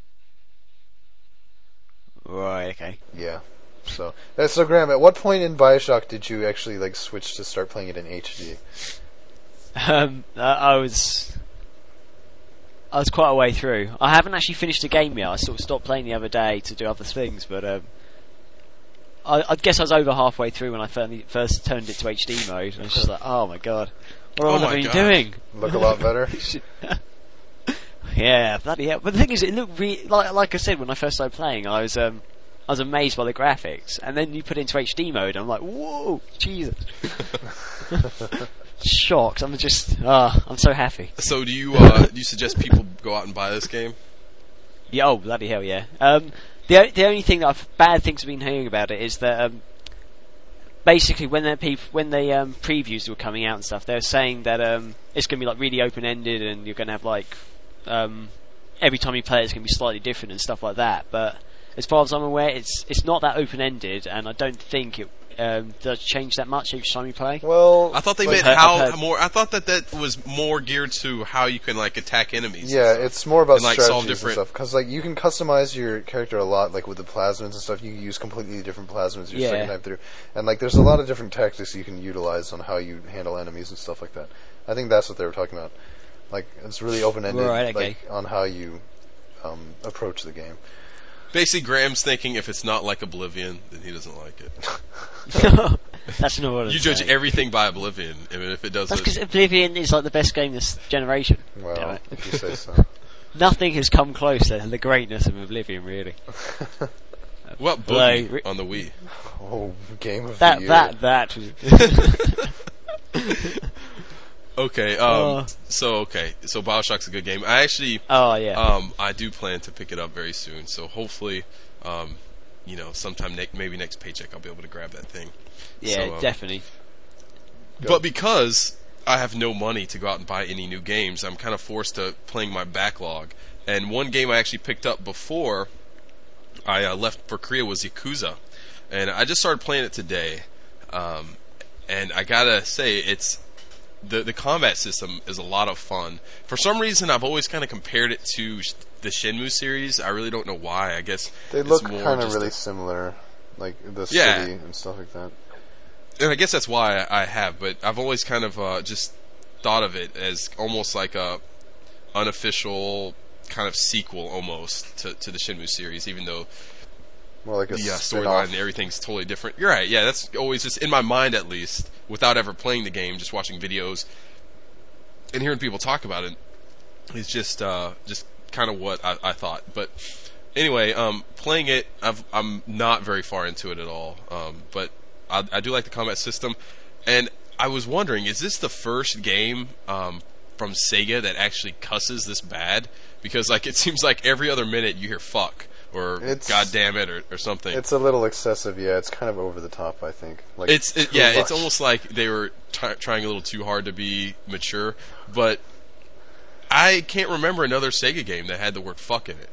Right. Okay. Yeah. So, uh, so Graham, at what point in Bioshock did you actually like switch to start playing it in H D? Um, uh, I was. I was quite a way through. I haven't actually finished the game yet. I sort of stopped playing the other day to do other things, but um, I, I guess I was over halfway through when I first, first turned it to H D mode. And I was just like, oh my god, what Oh am my I God. doing? Look a lot better. Yeah, bloody hell. But the thing is, it looked re- like like I said when I first started playing, I was um, I was amazed by the graphics, and then you put it into H D mode, and I'm like, whoa, Jesus. shocked. I'm just, ah, I'm so happy. So do you uh, do you suggest people go out and buy this game? Yeah, oh bloody hell, yeah. Um, the o- the only thing that I've bad things I've been hearing about it is that um, basically when the peop- when the um, previews were coming out and stuff, they were saying that um, it's going to be like really open ended and you're going to have like um, every time you play it's going to be slightly different and stuff like that. But as far as I'm aware, it's it's not that open ended, and I don't think it um, does change that much each time you play. Well, I thought they like, meant I've how heard- more. I thought that that was more geared to how you can like attack enemies. yeah, and stuff. it's more about And, like, solve strategies and different- stuff. Because like you can customize your character a lot, like with the plasmids and stuff. You can use completely different plasmids your Yeah. second time through, and like there's a lot of different tactics you can utilize on how you handle enemies and stuff like that. I think that's what they were talking about. Like it's really open ended, Right, okay. like on how you um, approach the game. Basically, Graham's thinking if it's not like Oblivion, then he doesn't like it. That's not what I'm You judge saying. everything by Oblivion, and if it does That's it, because Oblivion is like the best game this generation. Damn Well, it. if you say so. Nothing has come close to the greatness of Oblivion, really. what Like, Boogie re- on the Wii? Oh, game of That the year. that that was. Okay, um, Uh. so okay, so Bioshock's a good game. I actually, Oh yeah. um, I do plan to pick it up very soon. So hopefully, um, you know, sometime ne- maybe next paycheck I'll be able to grab that thing. yeah, so, um, definitely. But because I have no money to go out and buy any new games, I'm kind of forced to playing my backlog. And one game I actually picked up before I uh, left for Korea was Yakuza, and I just started playing it today. Um, and I gotta say, it's the the combat system is a lot of fun. For some reason, I've always kind of compared it to sh- the Shenmue series. I really don't know why. I guess They it's look more kind of just really a- similar, like the Yeah. city and stuff like that. and I guess that's why I have, but I've always kind of uh, just thought of it as almost like a unofficial kind of sequel almost to, to the Shenmue series, even though More like a the uh, spin-off. storyline and everything's totally different. You're right, yeah, that's always just in my mind at least, without ever playing the game, just watching videos and hearing people talk about it. It's just uh, just kind of what I, I thought. But anyway, um, playing it, I've, I'm not very far into it at all. Um, but I, I do like the combat system, and I was wondering, is this the first game um, from Sega that actually cusses this bad? Because like it seems like every other minute you hear "fuck" or It's- "god damn it" or, or something. It's a little excessive, yeah. It's kind of over the top, I think. Like It's it, too yeah, much. it's almost like they were t- trying a little too hard to be mature. But I can't remember another Sega game that had the word "fuck" in it.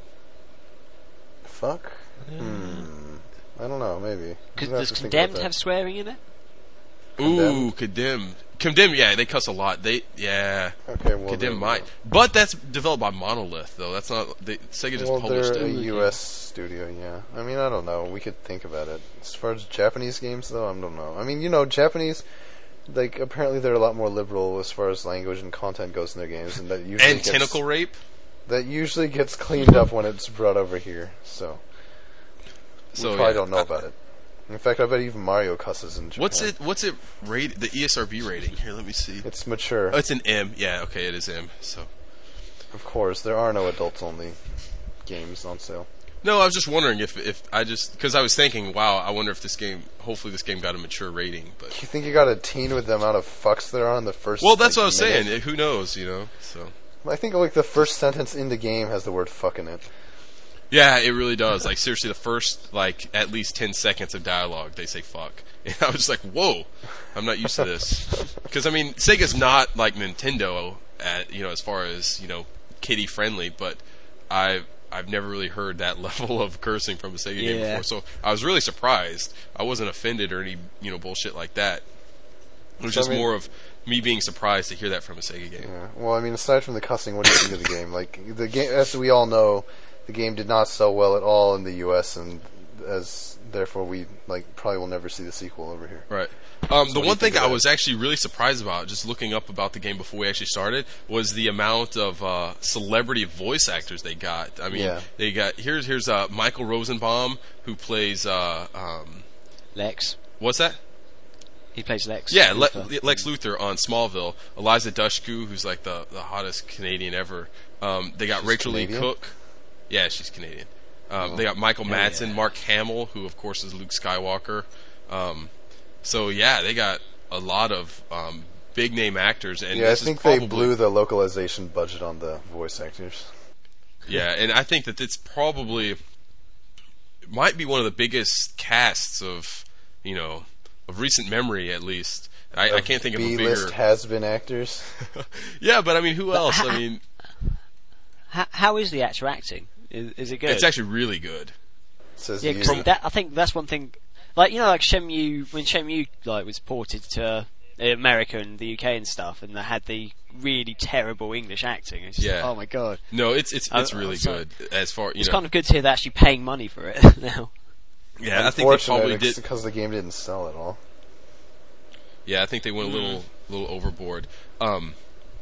Fuck. Hmm. I don't know. Maybe. Cause I'd have does to think about Condemned that. have swearing in it? Ooh, Condemned. Condemned, yeah, they cuss a lot. They yeah, Okay, well, Condemned then, might, but that's developed by Monolith though. That's not they, Sega just Well, published they're a it. U S studio, yeah. I mean, I don't know. We could think about it. As far as Japanese games, though, I don't know. I mean, you know, Japanese, like, apparently they're a lot more liberal as far as language and content goes in their games, and that usually And gets, tentacle rape. that usually gets cleaned up when it's brought over here. So So we probably yeah, don't know I- about it. In fact, I bet even Mario cusses in Japan. What's it? What's it rated? The E S R B rating. Here, let me see. It's mature. Oh, it's an M. Yeah, okay, it is M. So Of course, there are no adults-only games on sale. no, I was just wondering if if I just because I was thinking, wow, I wonder if this game. Hopefully, this game got a mature rating. But You think you got a teen with the amount of fucks there are in the first? well, that's like, what I was minute? saying. Who knows? You know. So I think like the first sentence in the game has the word "fuck" in it. yeah, it really does. Like seriously, the first like at least ten seconds of dialogue, they say "fuck," and I was just like, whoa, I'm not used to this. Because I mean, Sega's not like Nintendo at you know as far as you know kiddie friendly, but I. I've never really heard that level of cursing from a Sega game Yeah. before, so I was really surprised. I wasn't offended or any, you know, bullshit like that. It was So, I just mean- more of me being surprised to hear that from a Sega game. Yeah. Well, I mean, aside from the cussing, what do you think of the game? Like the game, as we all know, the game did not sell well at all in the U S, and as therefore we like probably will never see the sequel over here. Right. Um, the what do you one think thing of I that? was actually really surprised about, just looking up about the game before we actually started, was the amount of uh, celebrity voice actors they got. I mean, Yeah. they got here's here's uh, Michael Rosenbaum who plays uh, um, Lex. what's that? He plays Lex. Yeah, Le- Luthor. Lex Luthor on Smallville. Eliza Dushku, who's like the, the hottest Canadian ever. Um, they got She's Rachel Canadian? Lee Cook. Yeah, she's Canadian. Um, Oh. They got Michael Hell Madsen, yeah. Mark Hamill, who of course is Luke Skywalker. Um, so yeah, they got a lot of um, big name actors, and Yeah, I this is think probably, they blew the localization budget on the voice actors. Yeah, and I think that it's probably might be one of the biggest casts of you know of recent memory, at least. I, I can't think of a bigger B-list has-been actors. Yeah, but I mean, who else? ha- I mean, How, how is the actor acting? Is, is it good? it's actually really good. Says Yeah, you. 'cause that, I think that's one thing. Like, you know, like Shenmue, when Shenmue like was ported to America and the U K and stuff, and they had the really terrible English acting. It's just, Yeah. oh my god. No, it's it's it's I- really so- good. As far you It's know, kind of good to hear they're actually paying money for it now. yeah, I think they Unfortunate, probably it's did. because the game didn't sell at all. Yeah, I think they went a little little overboard. Um,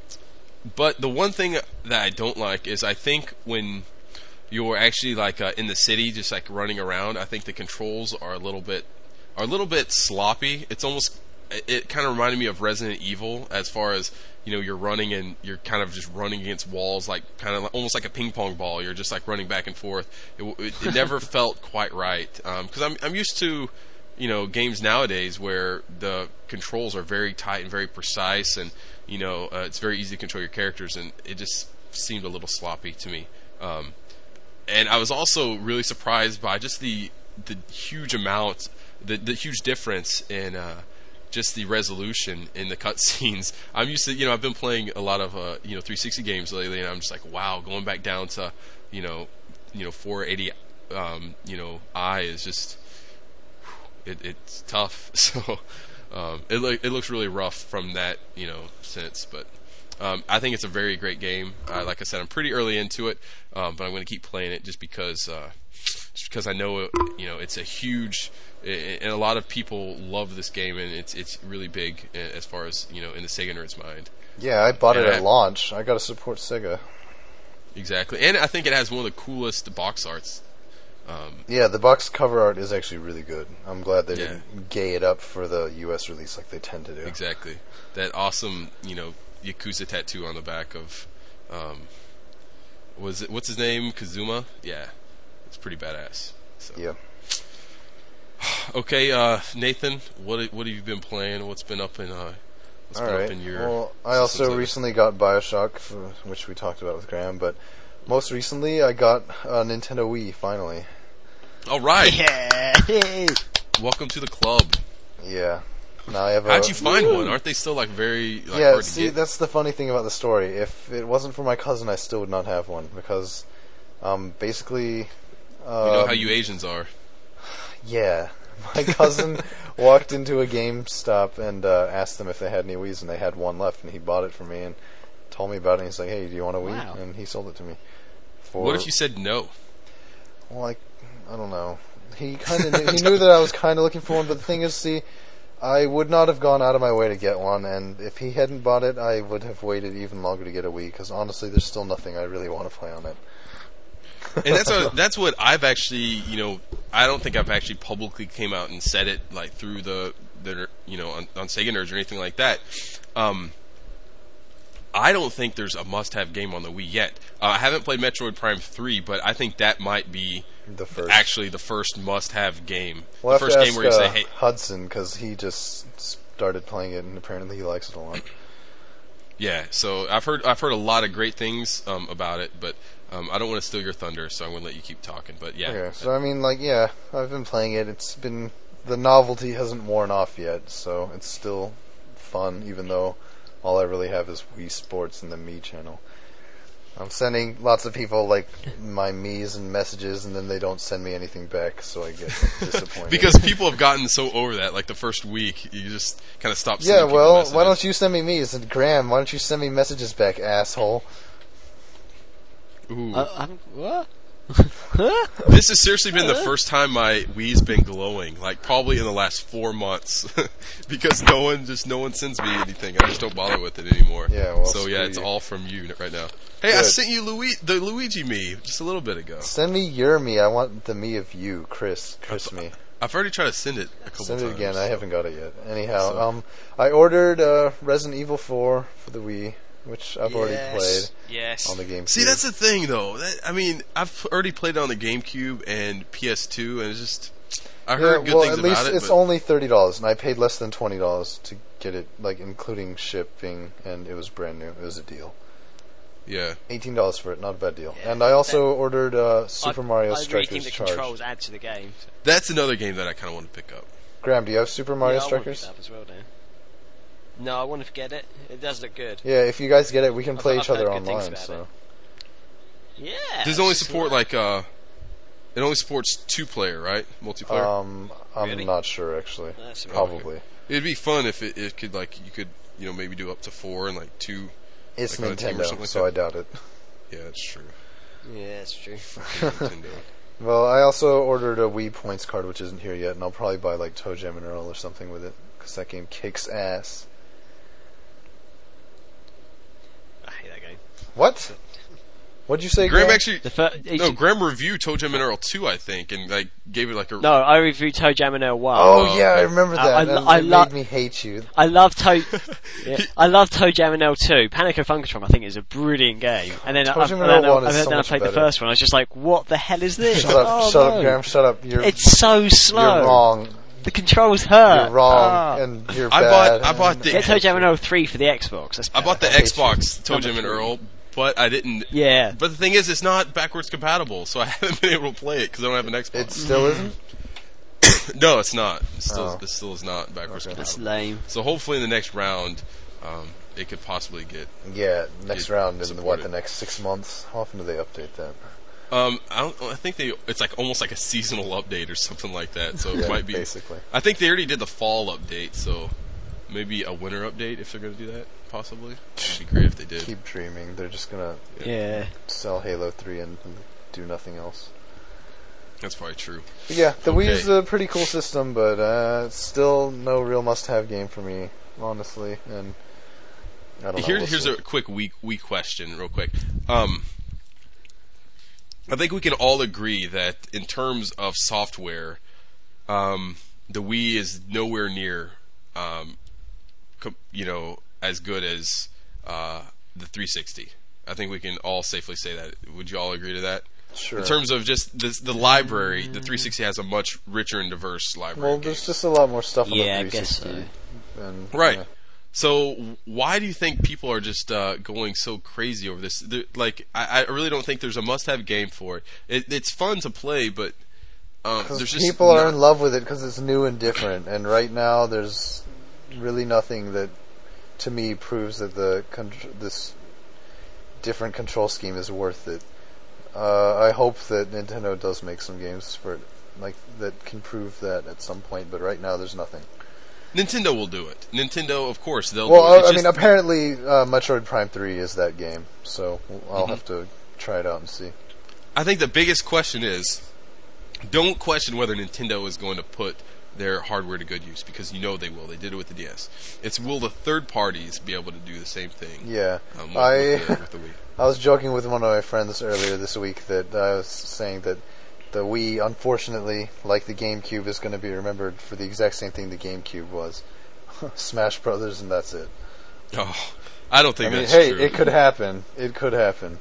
but the one thing that I don't like is I think when you're actually like uh, in the city, just like running around, I think the controls are a little bit are a little bit sloppy. It's almost it, it kind of reminded me of Resident Evil as far as you know you're running and you're kind of just running against walls, like kind of almost like a ping pong ball. You're just like running back and forth. It, it, it never felt quite right because I'm I'm used to. You know, games nowadays where the controls are very tight and very precise, and you know uh, it's very easy to control your characters, and it just seemed a little sloppy to me. Um, and I was also really surprised by just the the huge amount, the the huge difference in uh, just the resolution in the cutscenes. I'm used to, you know, I've been playing a lot of uh, you know three sixty games lately, and I'm just like, wow, going back down to you know you know four eighty, um, you know, I is just. It, it's tough, so um, it lo- it looks really rough from that you know sense. But um, I think it's a very great game. Uh, like I said, I'm pretty early into it, um, but I'm going to keep playing it just because uh, just because I know you know it's a huge and a lot of people love this game, and it's it's really big as far as you know in the Sega nerd's mind. Yeah, I bought And it I- at launch. I got to support Sega. Exactly, and I think it has one of the coolest box arts. Um, Yeah, the box cover art is actually really good. I'm glad they Yeah. didn't gay it up for the U S release like they tend to do. Exactly. That awesome, you know, Yakuza tattoo on the back of, um, was it, what's his name? Kazuma? Yeah. It's pretty badass. So. Yeah. Okay, uh, Nathan, what what have you been playing? What's been up in, uh, what's All been right. up in your Well, I systems also lately? recently got BioShock, for- which we talked about with Graham, but most recently I got a Nintendo Wii, finally. All right. Yeah. Welcome to the club. Yeah. Now I have a... How'd you find one? Aren't they still like very like, yeah, hard to see, get? that's the funny thing about the story. If it wasn't for my cousin, I still would not have one, because um, basically... Um, We know how you Asians are. Yeah. My cousin walked into a GameStop and uh, asked them if they had any Wii's, and they had one left, and he bought it for me and told me about it, and he's like, hey, do you want a Wii? Wow. And he sold it to me. For, What if you said no? Well, like, I don't know. He kind of knew, he knew that I was kind of looking for one, but the thing is, see, I would not have gone out of my way to get one, and if he hadn't bought it, I would have waited even longer to get a Wii, because honestly, there's still nothing I really want to play on it. And that's a, that's what I've actually, you know, I don't think I've actually publicly came out and said it like through the, the you know, on, on Sega Nerds or anything like that. Um, I don't think there's a must-have game on the Wii yet. Uh, I haven't played Metroid Prime three, but I think that might be The first. actually the first must-have game. We'll the have first to game ask, where you say, uh, hey, Hudson, because he just started playing it, and apparently he likes it a lot. yeah. So I've heard I've heard a lot of great things um, about it, but um, I don't want to steal your thunder, so I'm going to let you keep talking. But yeah, Okay, so I mean, like, yeah, I've been playing it. It's been the novelty hasn't worn off yet, so it's still fun, even though all I really have is Wii Sports and the Me channel. I'm sending lots of people like my Mii's and messages, and then they don't send me anything back, so I get disappointed. because people have gotten so over that. Like the first week, you just kind of stop. yeah, well, why don't you send me Mii's? And Graham, why don't you send me messages back, asshole? Ooh. Uh, I'm, what? This has seriously been the first time my Wii's been glowing, like probably in the last four months, because no one just no one sends me anything. I just don't bother with it anymore. Yeah, well, so yeah, screw it's you. all from you right now. Hey, I Good. sent you Lui- the Luigi me just a little bit ago. Send me your me. I want the me of you, Chris. Chris me. I've already tried to send it a couple Send times. it again. I haven't got it yet. Anyhow, So- um, I ordered uh, Resident Evil four for the Wii, which I've already played Yes. on the GameCube. See, that's the thing, though. That, I mean, I've already played it on the GameCube and P S two, and it's just I Yeah, heard good well, things at least about it. it's but only thirty dollars, and I paid less than twenty dollars to get it, like including shipping, and it was brand new. It was a deal. yeah, Eighteen dollars for it, not a bad deal. Yeah, and I also that- ordered uh, Super I, Mario I really Strikers think the Charge. controls add to the game. that's another game that I kind of want to pick up. Graham, do you have Super Mario yeah, I want to pick Strikers? that up as well, Dan. No, I want to get it. It does look good. Yeah, if you guys get it, we can I've- play I've each other heard good things online. about So Yeah. Does it only it's support like- like uh, it only supports two player, right? Multiplayer. um, I'm Really? not sure actually. That's right. Probably. It'd be fun if it, it could like you could you know maybe do up to four and like two. It's Like on a team or something Nintendo, like so that? I doubt it. Yeah, that's true. Yeah, that's true. Nintendo. Well, I also ordered a Wii Points card, which isn't here yet, and I'll probably buy like Toe Jam and Earl or something with it, because that game kicks ass. I hate that game. What? What'd you say, Graham Graham? actually The fir- no Graham reviewed Toe Jam and Earl two, I think, and like gave it like a No, I reviewed Toe Jam and Earl one. Oh, Oh, yeah, I okay. remember I- that. I and lo- I it lo- made me hate you. I love Toe. yeah, I love Toe Jam and Earl two. Panico Funkatron, I think, is a brilliant game. And then, Toe I, Jam and and then, Earl I, one and is then so I much played the better. first one. I was just like, "What the hell is this?" Shut up, oh, shut no. up, Graham, shut up. You're, It's so slow. you're wrong. The controls hurt. You're wrong, Ah. and you're I bad. bought I bought the Get Toe Jam and Earl three for the Xbox. That's I bought the I hate Xbox Toe Number Jam and three. Earl, but I didn't. Yeah. But the thing is, it's not backwards compatible, so I haven't been able to play it because I don't have an Xbox. It still isn't? no, it's not. It still, Oh. it still is not backwards Okay. That's compatible. lame. So hopefully in the next round, um, it could possibly get. Yeah, next It round in, supported. what, the next six months? How often do they update that? Um, I don't. I think they. It's like almost like a seasonal update or something like that. So Yeah, it might be. basically. I think they already did the fall update, so maybe a winter update if they're going to do that. Possibly. It'd be great if they did. Keep dreaming. They're just gonna Yeah. sell Halo three and, and do nothing else. That's probably true. But yeah, the Okay. Wii's a pretty cool system, but uh, it's still no real must-have game for me, honestly. And I don't know. Here, we'll here's see. a quick weak weak question, real quick. Um, I think we can all agree that in terms of software, um, the Wii is nowhere near, um, com- you know, as good as uh, the three sixty. I think we can all safely say that. Would you all agree to that? Sure. In terms of just this, the library, the three sixty has a much richer and diverse library. well, of there's games. just a lot more stuff on Yeah, I the guess three sixty. And, Right. yeah. So why do you think people are just uh, going so crazy over this? They're- Like, I, I really don't think there's a must-have game for it. it it's fun to play, but um, Because there's just people are not- in love with it because it's new and different, and right now there's really nothing that, to me, proves that the con- this different control scheme is worth it. Uh, I hope that Nintendo does make some games for it, like that can prove that at some point. But right now, there's nothing. Nintendo will do it. Nintendo, of course, they'll Well, do it. I, It's I just- mean, apparently, uh, Metroid Prime three is that game, so I'll Mhm. have to try it out and see. I think the biggest question is, don't question whether Nintendo is going to put their hardware to good use, because you know they will. They did it with the D S. It's will the third parties be able to do the same thing? Yeah, um, with, I. with, the, with the Wii. I was joking with one of my friends earlier this week that I was saying that the Wii, unfortunately, like the GameCube, is going to be remembered for the exact same thing the GameCube was. Smash Brothers, and that's it. Oh, I don't I think mean, that's hey, true. it could happen. It could happen.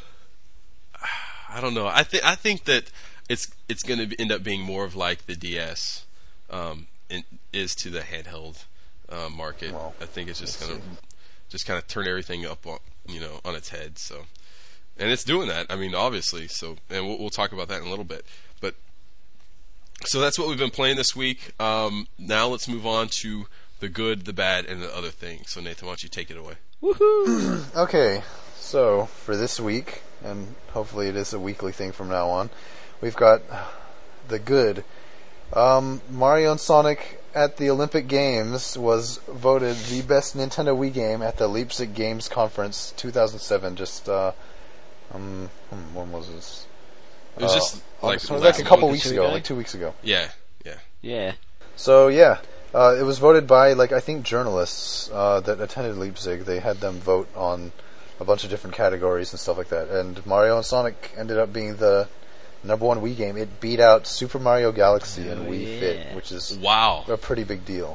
I don't know. I think I think that it's it's going to end up being more of like the D S um, in, is to the handheld uh, market. Well, I think it's just we'll going to just kind of turn everything up on, you know, on its head. So, and it's doing that. I mean, obviously. So, and we'll, we'll talk about that in a little bit. But so that's what we've been playing this week. Um, now let's move on to the good, the bad, and the other things. So Nathan, why don't you take it away? Woohoo! Okay, so for this week, and hopefully it is a weekly thing from now on, we've got the good. Um, Mario and Sonic at the Olympic Games was voted the best Nintendo Wii game at the Leipzig Games Conference two thousand seven. Just uh, um, hmm, when was this? It was Uh, just like August, like last a couple month or weeks two ago, ago? like two weeks ago. Yeah, yeah. Yeah. So yeah, uh, it was voted by like I think journalists uh, that attended Leipzig. They had them vote on a bunch of different categories and stuff like that. And Mario and Sonic ended up being the number one Wii game. It beat out Super Mario Galaxy and Oh, Wii yeah. Fit, which is Wow. a pretty big deal.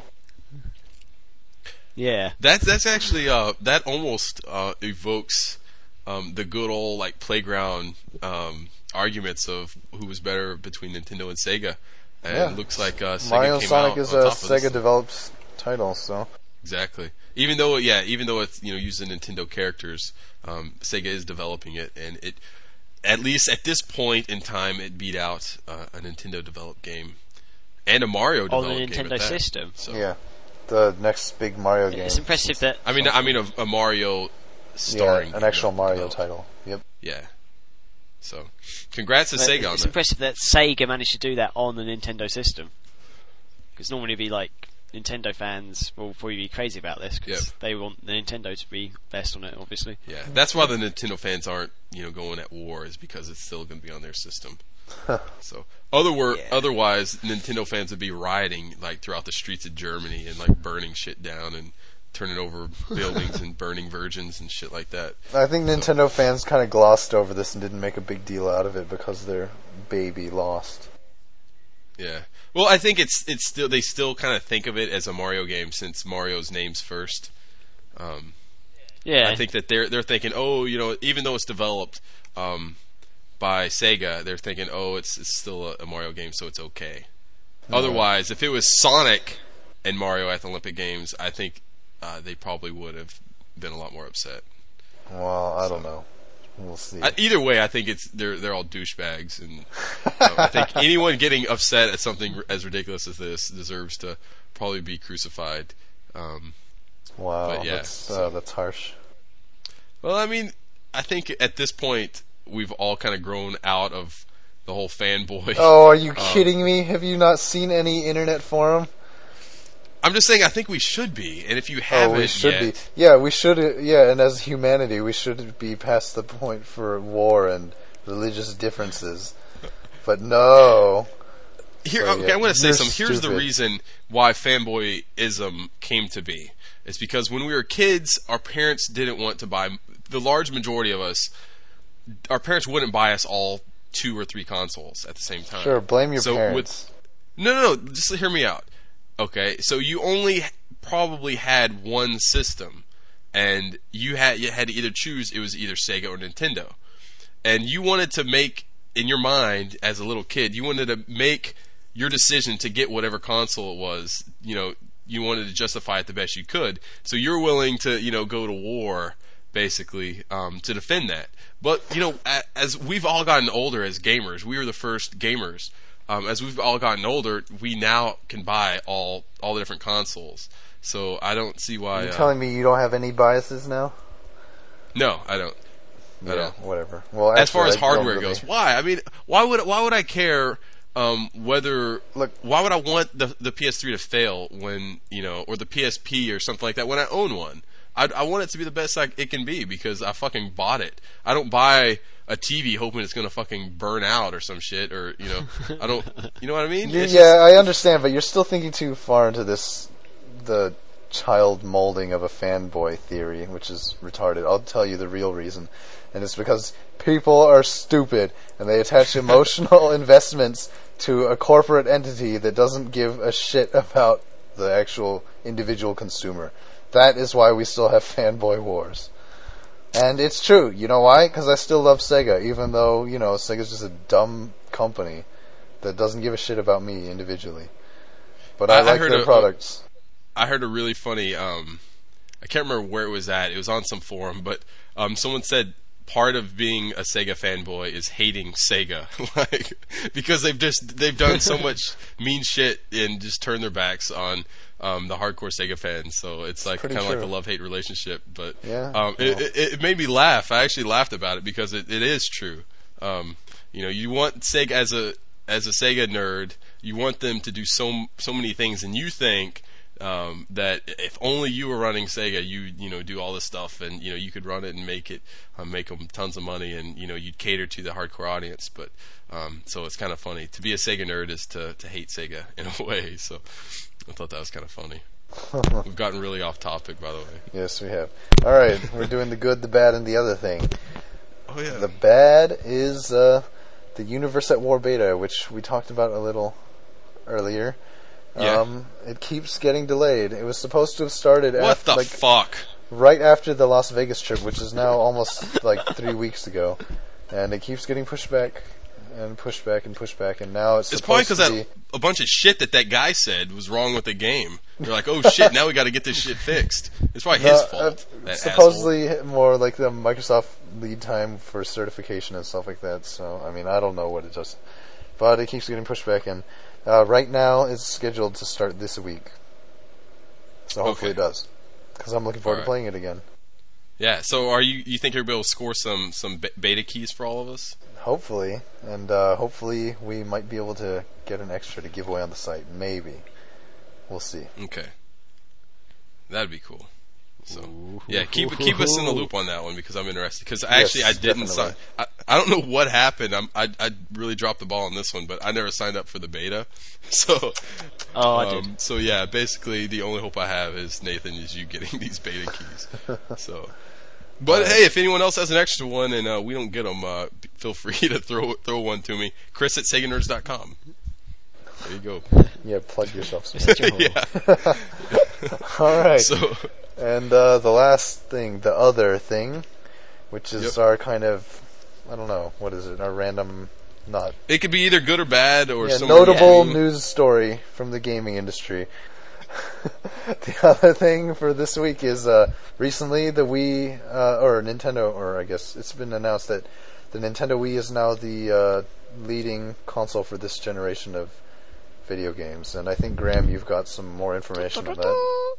Yeah. That's that's actually uh, that almost uh, evokes um, the good old like playground um, arguments of who was better between Nintendo and Sega. And Yeah. it looks like uh, Sega Mario came Sonic out is on a top of this. Sega developed title, so Exactly. Even though, yeah, even though it's you know using Nintendo characters, um, Sega is developing it, and it, at least at this point in time, it beat out uh, a Nintendo developed game and a Mario On developed the game Nintendo at that. system. So, yeah, the next big Mario game. It's impressive that I mean, I mean a, a Mario starring yeah, an actual you know, Mario developed. title. Yep. Yeah. So, congrats to But Sega on it's that. impressive that Sega managed to do that on the Nintendo system. Because normally it'd be like Nintendo fans will probably be crazy about this because Yep. they want the Nintendo to be best on it, obviously. Yeah, that's why the Nintendo fans aren't, you know, going at war, is because it's still going to be on their system. So, otherwise, Yeah. otherwise, Nintendo fans would be rioting like throughout the streets of Germany and like burning shit down and turning over buildings and burning virgins and shit like that. I think Nintendo fans kind of glossed over this and didn't make a big deal out of it because their baby lost. Yeah. Well, I think it's it's still they still kind of think of it as a Mario game since Mario's name's first. Um, Yeah. I think that they're they're thinking, oh, you know, even though it's developed um, by Sega, they're thinking, oh, it's it's still a, a Mario game, so it's okay. Otherwise, if it was Sonic and Mario at the Olympic Games, I think uh, they probably would have been a lot more upset. Well, I don't know. We'll see. Uh, either way, I think it's they're they're all douchebags, and um, I think anyone getting upset at something as ridiculous as this deserves to probably be crucified. Um, wow, but yeah, that's so- uh, that's harsh. Well, I mean, I think at this point we've all kind of grown out of the whole fanboy. Oh, are you Um, kidding me? Have you not seen any internet forum? I'm just saying, I think we should be, and if you Oh, haven't we should yet, be. Yeah, we should. uh, Yeah, and as humanity, we should be past the point for war and religious differences. But no. here, So, okay, yeah, I'm going to say you're something. Here's the stupid. reason why fanboyism came to be. It's because when we were kids, our parents didn't want to buy. The large majority of us, our parents wouldn't buy us all two or three consoles at the same time. Sure, blame your So with- parents. No, no, no. Just hear me out. Okay, so you only probably had one system, and you had you had to either choose. It was either Sega or Nintendo, and you wanted to make in your mind as a little kid. You wanted to make your decision to get whatever console it was. You know, you wanted to justify it the best you could. So you're willing to, you know, go to war basically um, to defend that. But you know, a- as we've all gotten older as gamers, we were the first gamers. Um, as we've all gotten older, we now can buy all all the different consoles. So I don't see why. You Uh, telling me you don't have any biases now? no, I don't. I Yeah, don't. whatever. Well, As far actually, as I don't hardware really- goes, why? I mean, why would why would I care um, whether? Look- why would I want the the P S three to fail when you know, or the P S P or something like that when I own one? I, I want it to be the best I, it can be because I fucking bought it. I don't buy a T V hoping it's gonna fucking burn out or some shit, or you know, I don't. You know what I mean? You- It's yeah, just- I understand, but you're still thinking too far into this, the child molding of a fanboy theory, which is retarded. I'll tell you the real reason, and it's because people are stupid and they attach emotional investments to a corporate entity that doesn't give a shit about the actual individual consumer. That is why we still have fanboy wars. And it's true. You know why? Because I still love Sega, even though, you know, Sega's just a dumb company that doesn't give a shit about me individually. But I, I- I like heard their a- products. I heard a really funny. Um, I can't remember where it was at. It was on some forum, but um, someone said part of being a Sega fanboy is hating Sega, like because they've just they've done so much mean shit and just turned their backs on um, the hardcore Sega fans. So it's like pretty kind of like true. a love-hate relationship. But Yeah, um, it, well. it, it made me laugh. I actually laughed about it because it, it is true. Um, you know, you want Sega as a as a Sega nerd, you want them to do so so many things, and you think um, that if only you were running Sega, you you know do all this stuff, and you know you could run it and make it uh, make them tons of money, and you know you'd cater to the hardcore audience. But um, so it's kind of funny to be a Sega nerd is to to hate Sega in a way. So I thought that was kind of funny. We've gotten really off topic, by the way. Yes, we have. Alright, we're doing the good, the bad, and the other thing. Oh yeah. The bad is uh, the Universe at War beta, which we talked about a little earlier. Yeah. Um, it keeps getting delayed. It was supposed to have started what after, the like, fuck? right after the Las Vegas trip, which is now almost like three weeks ago, and it keeps getting pushed back and pushed back and pushed back, and now it's It's probably supposed because to that be. a bunch of shit that that guy said was wrong with the game. They're like, oh shit, now we got to get this shit fixed. It's probably his No, fault. uh, that supposedly more like the Microsoft lead time for certification and stuff like that. So I mean, I don't know what it does, but it keeps getting pushed back, and uh, right now it's scheduled to start this week. So hopefully Okay. it does, because I'm looking forward Alright. to playing it again. Yeah. So are you? You think you'll be able to score some some be- beta keys for all of us? Hopefully, and uh, hopefully we might be able to get an extra to give away on the site. Maybe, we'll see. Okay. That'd be cool. So yeah, keep keep us in the loop on that one because I'm interested. Because actually, I didn't sign. definitely. I, I don't know what happened. I'm, I I really dropped the ball on this one, but I never signed up for the beta. So Oh, I um, did. so yeah, basically the only hope I have is Nathan is you getting these beta keys. So. But hey, if anyone else has an extra one and uh, we don't get them, uh, feel free to throw throw one to me. Chris at Sega Nerds dot com. There you go. Yeah, plug yourself. You're such a whore. Yeah. All right. So And uh, the last thing, the other thing, which is Yep. our kind of, I don't know, what is it? Our random, not it could be either good or bad or yeah, somewhere in notable between. news story from the gaming industry. The other thing for this week is uh, recently the Wii, uh, or Nintendo, or I guess it's been announced that the Nintendo Wii is now the uh, leading console for this generation of video games. And I think, Graham, you've got some more information on that.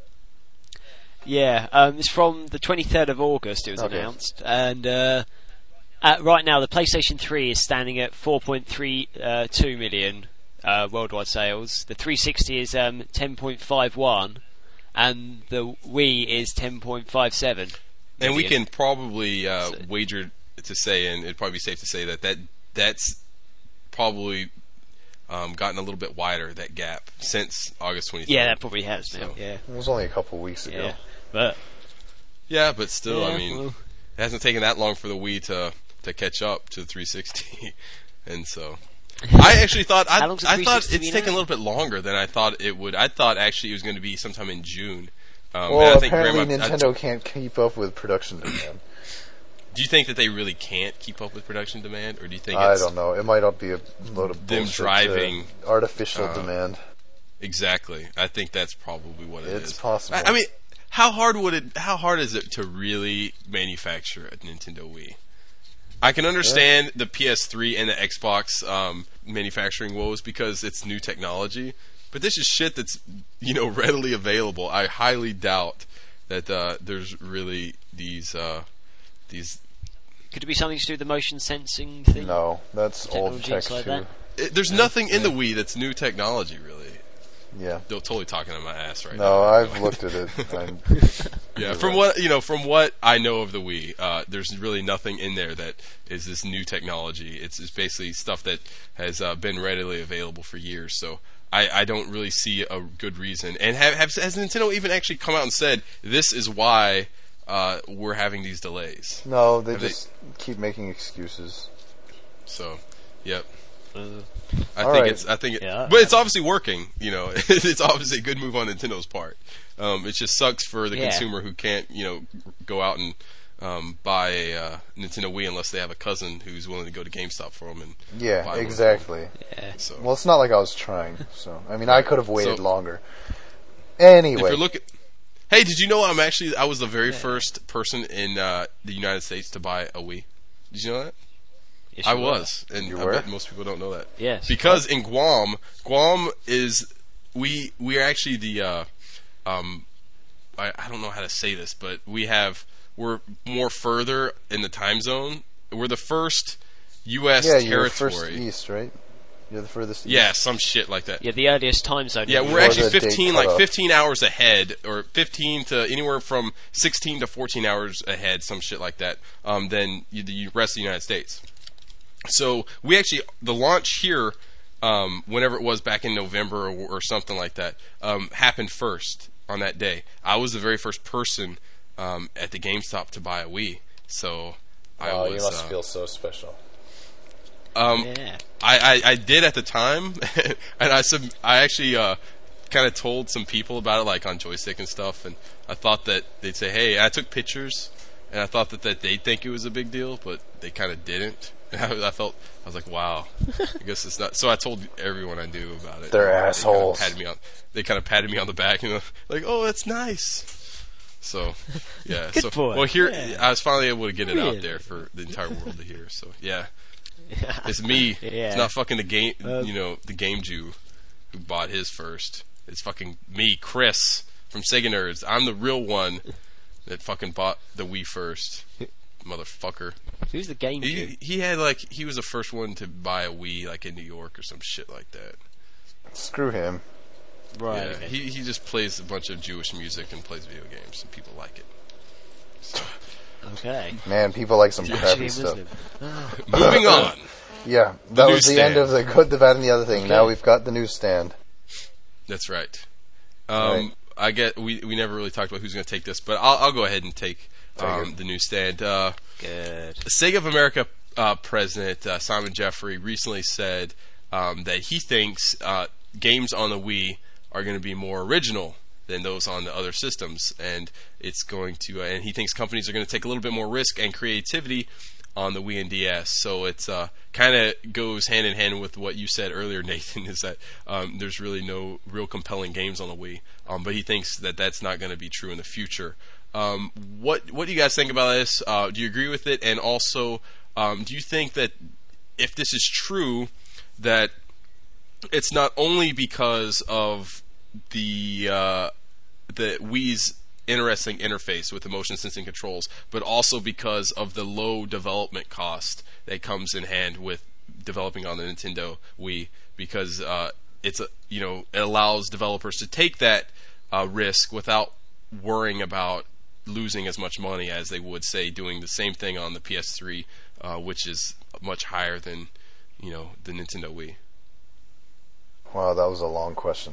Yeah, um, it's from the twenty-third of August it was Okay. announced, and uh, at, right now the PlayStation three is standing at four point three two million uh, worldwide sales. The three sixty is um, ten point five one, and the Wii is ten point five seven. And we million. can probably uh, So- wager to say, and it'd probably be safe to say that, that that's probably um, gotten a little bit wider, that gap, since August twenty-third. Yeah, that probably has now. So- Yeah, It was only a couple weeks ago. yeah, but Yeah, but still, I yeah, mean, well, it hasn't taken that long for the Wii to, to catch up to the three sixty. And so, I actually thought, I, How long's the I thought three sixty it's been taken a out? little bit longer than I thought it would. I thought actually it was going to be sometime in June. Um, and Well, I think apparently Graham, I- I- Nintendo can't keep up with production demand. do you think that they really can't keep up with production demand, or do you think I it's don't know. It might not be a load of them bullshit to driving, artificial uh, demand. exactly? I think that's probably what it is. It's possible. I, I mean, how hard would it? How hard is it to really manufacture a Nintendo Wii? I can understand the P S three and the Xbox um, manufacturing woes because it's new technology, but this is shit that's you know readily available. I highly doubt that uh, there's really these uh, these. could it be something to do with the motion sensing thing? No, that's old Technology tech inside too. that? It, there's nothing in the Wii that's new technology, really. Yeah. They're totally talking on my ass right now. No, I've looked at it. I'm, Yeah, from what you know, from what I know of the Wii, uh, there's really nothing in there that is this new technology. It's, it's basically stuff that has uh, been readily available for years. So I, I don't really see a good reason. And have, have has Nintendo even actually come out and said this is why uh, we're having these delays? no, they Have they- just keep making excuses. So, yep. Uh, I All think right. it's. I think, it, Yeah. but it's obviously working. You know, it's obviously a good move on Nintendo's part. Um, it just sucks for the Yeah. consumer who can't, you know, go out and um, buy a uh, Nintendo Wii unless they have a cousin who's willing to go to GameStop for them. And Yeah, buy one. exactly. yeah. So, Well, it's not like I was trying, so I mean, I could have waited So- longer. if Anyway, you're looking, hey, did you know I'm actually I was the very first person in uh, the United States to buy a Wii? Did you know that? Yes, I you were. was, and You I were? bet most people don't know that. Yes. Because in Guam, Guam is we we are actually the uh, um, I, I don't know how to say this, but we have we're more further in the time zone. We're the first U S yeah, you're first territory. east, right? You're the furthest east. Yeah, some shit like that. Yeah, the earliest time zone. Yeah, in we're the actually the date fifteen, like cutoff. fifteen hours ahead, or fifteen to anywhere from sixteen to fourteen hours ahead, some shit like that, um, than you- the rest of the United States. So we actually the launch here, um, whenever it was back in November or, or something like that, um, happened first on that day. I was the very first person um, at the GameStop to buy a Wii, so I Oh, was. you must uh, feel so special. um, Yeah. I, I, I did at the time, and I sub, I actually uh, kind of told some people about it, like on Joystick and stuff, and I thought that they'd say, hey, I took pictures, and I thought that, that they'd think it was a big deal, but they kind of didn't. And I, I felt I was like, wow. I guess it's not. So I told everyone I knew about it. They're They assholes. Kind of patted me on. They kind of patted me on the back, you know, like, oh, that's nice. So, yeah. Good so, boy. Well, here Yeah. I was finally able to get it Really? out there for the entire world to hear. So, yeah, it's me. Yeah. It's not fucking the game. Um, you know, the game Jew who bought his first. It's fucking me, Chris from Sega Nerds. I'm the real one that fucking bought the Wii first, motherfucker. Who's the game Jew? He, he had like he was the first one to buy a Wii like in New York or some shit like that. Screw him. Right. Yeah, okay. he he just plays a bunch of Jewish music and plays video games, and people like it. Okay. Man, people like some You're crappy Actually, stuff. Muslim. Moving on. Yeah, that was the newsstand. end of the good, the bad, and the other thing. Okay. Now we've got the newsstand. That's right. Um, Right. I get we we never really talked about who's going to take this, but I'll I'll go ahead and take, Take um, it. the newsstand. Uh, Good. Sega of America uh, president uh, Simon Jeffrey recently said um, that he thinks uh, games on the Wii are going to be more original than those on the other systems, and it's going to. Uh, and he thinks companies are going to take a little bit more risk and creativity on the Wii and D S. So it's uh, kind of goes hand in hand with what you said earlier, Nathan. Is that um, there's really no real compelling games on the Wii, um, but he thinks that that's not going to be true in the future. Um, what what do you guys think about this? Uh, do you agree with it? And also, um, do you think that if this is true, that it's not only because of the uh, the Wii's interesting interface with the motion sensing controls, but also because of the low development cost that comes in hand with developing on the Nintendo Wii, because uh, it's a you know it allows developers to take that uh, risk without worrying about losing as much money as they would, say, doing the same thing on the P S three, uh, which is much higher than you know the Nintendo Wii. Wow, that was a long question.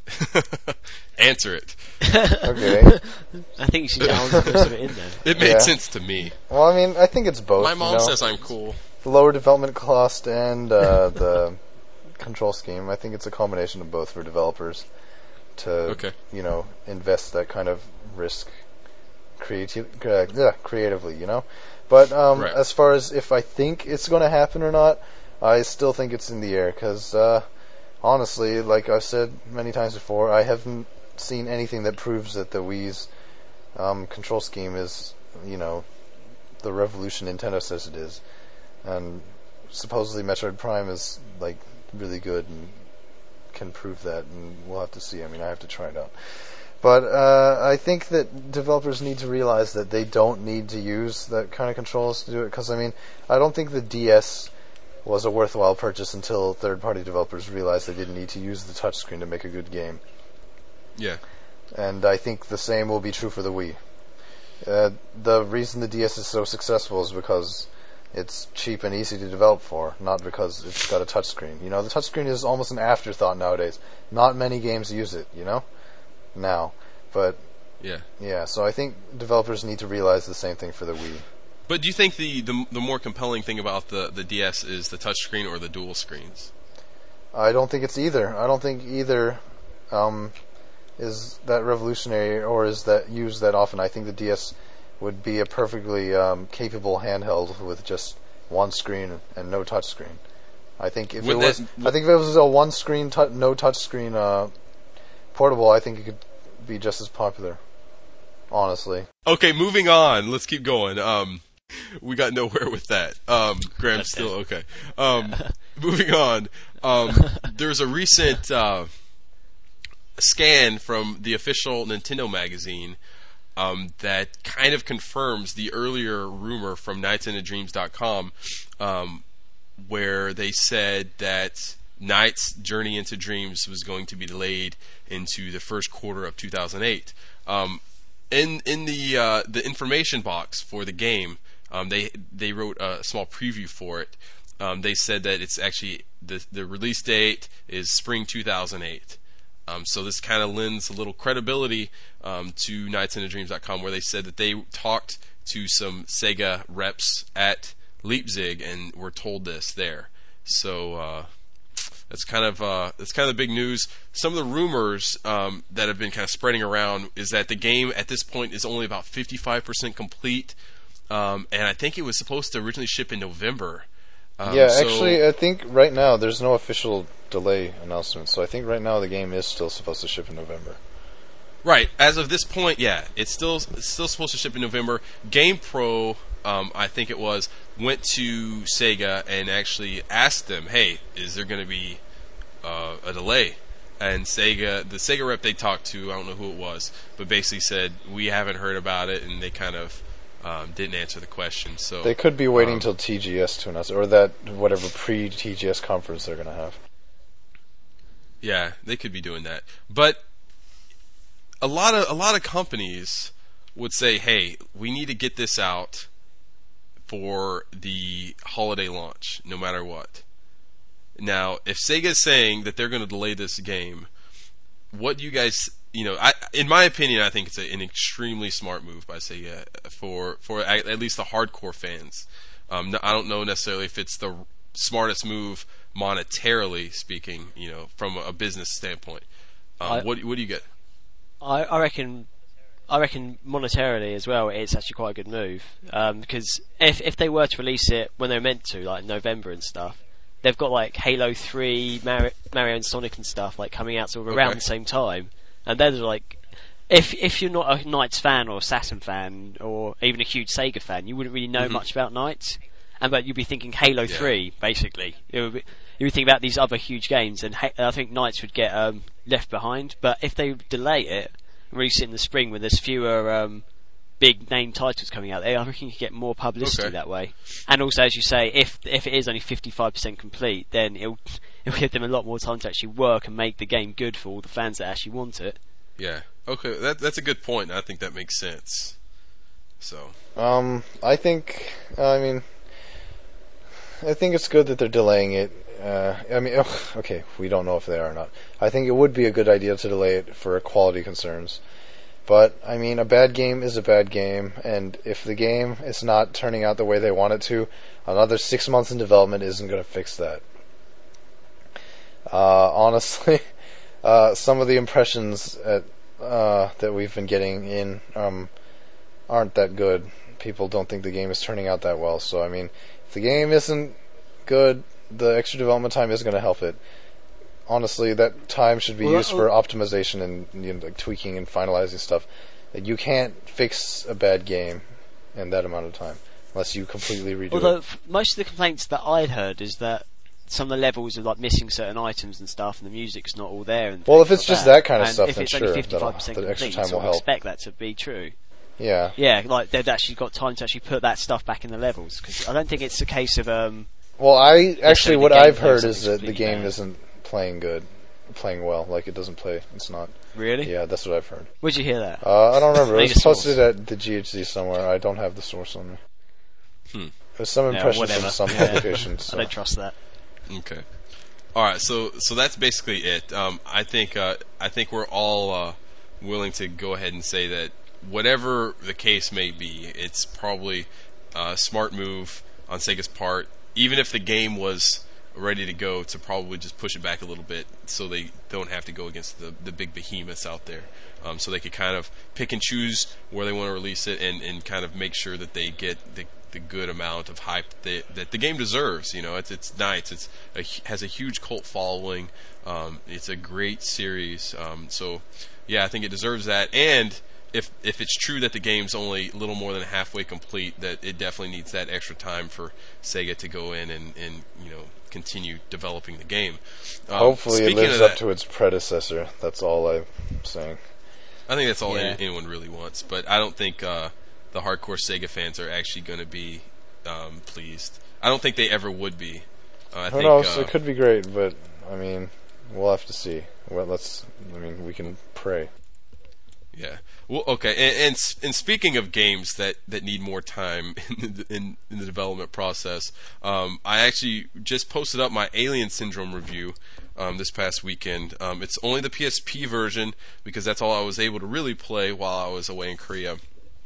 Answer it. Okay. I think you should answer most of it in there. It made Yeah. sense to me. Well, I mean, I think it's both. My mom you know? says I'm cool. The lower development cost and uh, the control scheme. I think it's a combination of both for developers to, Okay. you know, invest that kind of risk creati- uh, yeah, creatively, you know. But um, Right. as far as if I think it's going to happen or not, I still think it's in the air because, uh, honestly, like I've said many times before, I haven't seen anything that proves that the Wii's um, control scheme is, you know, the revolution Nintendo says it is. And supposedly Metroid Prime is like really good and can prove that, and we'll have to see. I mean, I have to try it out. But uh, I think that developers need to realize that they don't need to use that kind of controls to do it. Because I mean, I don't think the D S was a worthwhile purchase until third-party developers realized they didn't need to use the touchscreen to make a good game. Yeah. And I think the same will be true for the Wii. Uh, the reason the D S is so successful is because it's cheap and easy to develop for, not because it's got a touchscreen. You know, the touchscreen is almost an afterthought nowadays. Not many games use it, you know, now. But, Yeah. yeah, so I think developers need to realize the same thing for the Wii. But do you think the, the the more compelling thing about the, the D S is the touchscreen or the dual screens? I don't think it's either. I don't think either um, is that revolutionary or is that used that often. I think the D S would be a perfectly um, capable handheld with just one screen and no touch screen. I think if Would it was, that- I think if it was a one screen, tu- no touch screen uh, portable, I think it could be just as popular. Honestly, Okay, moving on. Let's keep going. Um, we got nowhere with that. Um, Graham's still okay. Um, moving on. Um, there's a recent uh, scan from the official Nintendo magazine um, that kind of confirms the earlier rumor from Nintendo Dreams dot com, um, where they said that Knight's Journey into Dreams was going to be delayed into the first quarter of two thousand eight. Um, in in the uh, the information box for the game, um, they they wrote a small preview for it. Um, they said that it's actually the the release date is spring two thousand eight. Um, so this kind of lends a little credibility um, to Nintendo Dreams dot com, where they said that they talked to some Sega reps at Leipzig and were told this there. So uh, that's kind of uh, that's kind of the big news. Some of the rumors um, that have been kind of spreading around is that the game at this point is only about fifty-five percent complete, um, and I think it was supposed to originally ship in November. Um, yeah, so- actually, I think right now there's no official delay announcement, so I think right now the game is still supposed to ship in November. Right. As of this point, yeah, it's still it's still supposed to ship in November. GamePro, um, I think it was, went to Sega and actually asked them, "Hey, is there going to be uh, a delay?" And Sega, the Sega rep they talked to, I don't know who it was, but basically said, "We haven't heard about it," and they kind of um, didn't answer the question. So They could be waiting um, till T G S to announce it, or that whatever pre-T G S conference they're going to have. Yeah, they could be doing that. But a lot of a lot of companies would say, "Hey, we need to get this out for the holiday launch, no matter what." Now, if Sega's saying that they're going to delay this game, what do you guys, you know, I, in my opinion, I think it's a, an extremely smart move by Sega for for at, at least the hardcore fans. Um, I don't know necessarily if it's the smartest move monetarily speaking, you know, from a business standpoint. Um, I- what what do you get? I, I reckon, I reckon monetarily as well, it's actually quite a good move. Um, because if if they were to release it when they're meant to, like in November and stuff, they've got like Halo three, Mario, Mario and Sonic and stuff like coming out sort of around Okay. the same time, and they're like, if if you're not a Knights fan or a Saturn fan or even a huge Sega fan, you wouldn't really know Mhm. much about Knights, and but you'd be thinking Halo Yeah. three basically. It would be, you would think about these other huge games, and ha- I think Knights would get um, left behind. But if they delay it and release it in the spring when there's fewer um, big name titles coming out, I reckon you could get more publicity Okay. that way. And also, as you say, if if it is only fifty-five percent complete, then it'll it'll give them a lot more time to actually work and make the game good for all the fans that actually want it. Yeah. Okay, that that's a good point. I think that makes sense. So, Um, I think, I mean, I think it's good that they're delaying it. Uh, I mean, okay, we don't know if they are or not. I think it would be a good idea to delay it for quality concerns. But, I mean, a bad game is a bad game, and if the game is not turning out the way they want it to, another six months in development isn't going to fix that. Uh, honestly, uh, some of the impressions at, uh, that we've been getting in um, aren't that good. People don't think the game is turning out that well. So, I mean, if the game isn't good, the extra development time isn't going to help it. Honestly, that time should be Well, used uh, for optimization and, you know, like tweaking and finalizing stuff. Like, you can't fix a bad game in that amount of time unless you completely redo Although it. f- most of the complaints that I'd heard is that some of the levels are like missing certain items and stuff, and the music's not all there. And Well, things if it's like just that kind of And stuff, if then it's sure, only that'll- fifty-five percent the extra complete, time so will I help. expect that to be true. Yeah. Yeah, like they've actually got time to actually put that stuff back in the levels, because I don't think it's a case of um. Well, I actually, the what gameplay I've or heard is something's that the completely game bad. isn't playing good, playing well. Like, it doesn't play. It's not. Really? Yeah, that's what I've heard. Where'd you hear that? Uh, I don't remember. It Maybe was a source. posted at the G H Z somewhere. I don't have the source on me. Hmm. There's some Yeah, impressions whatever. from some Yeah. publications. I So. don't trust that. okay. All right, so so that's basically it. Um, I think uh, I think we're all uh, willing to go ahead and say that whatever the case may be, it's probably a smart move on Sega's part, even if the game was ready to go, to probably just push it back a little bit so they don't have to go against the, the big behemoths out there. Um, so they could kind of pick and choose where they want to release it and, and kind of make sure that they get the, the good amount of hype that, that the game deserves. You know, it's it's nice. It's a, has a huge cult following. Um, it's a great series. Um, so yeah, I think it deserves that. And if if it's true that the game's only a little more than halfway complete, that it definitely needs that extra time for Sega to go in and, and you know continue developing the game. Um, Hopefully, it speaking lives of up that- to its predecessor. That's all I'm saying. I think that's all Yeah. any, anyone really wants, but I don't think uh, the hardcore Sega fans are actually going to be um, pleased. I don't think they ever would be. Uh, I Who think, knows? Uh, It could be great, but I mean, we'll have to see. Well, let's. I mean, we can pray. Yeah. Well, okay. And, and s- and speaking of games that, that need more time in the, in, in the development process, um, I actually just posted up my Alien Syndrome review um, this past weekend. Um, it's only the P S P version because that's all I was able to really play while I was away in Korea.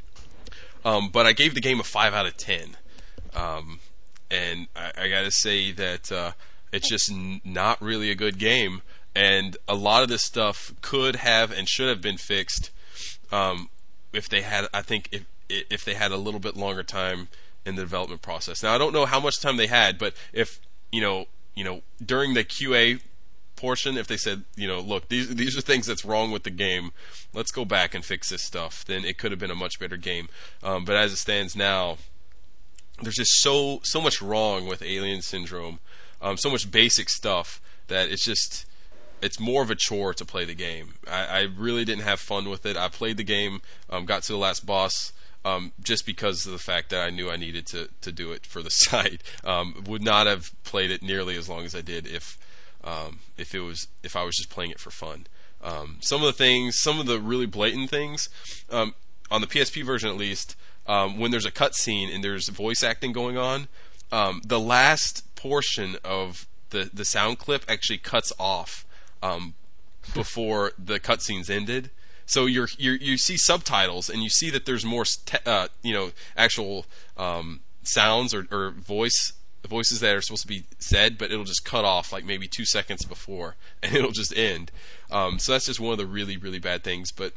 Um, but I gave the game a five out of ten. Um, and I, I got to say that uh, it's just n- not really a good game. And a lot of this stuff could have and should have been fixed um, if they had. I think if if they had a little bit longer time in the development process. Now I don't know how much time they had, but if you know, you know, during the Q A portion, if they said, you know, look, these these are things that's wrong with the game, let's go back and fix this stuff, then it could have been a much better game. Um, but as it stands now, there's just so so much wrong with Alien Syndrome, um, so much basic stuff that it's just it's more of a chore to play the game. I, I really didn't have fun with it. I played the game, um, got to the last boss. Um, just because of the fact that I knew I needed to, to do it for the site, um, would not have played it nearly as long as I did if um, if it was if I was just playing it for fun. Um, some of the things, some of the really blatant things, um, on the P S P version at least, um, when there's a cutscene and there's voice acting going on, um, the last portion of the the sound clip actually cuts off um, before the cutscene's ended. So you're, you're you see subtitles and you see that there's more te- uh, you know actual um, sounds or, or voice voices that are supposed to be said, but it'll just cut off like maybe two seconds before, and it'll just end. Um, so that's just one of the really really bad things. But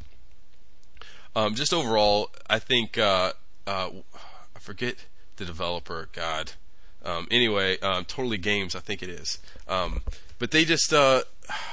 um, just overall, I think uh, uh, I forget the developer. God. Um, anyway, um, Totally Games, I think it is. Um, but they just. Uh,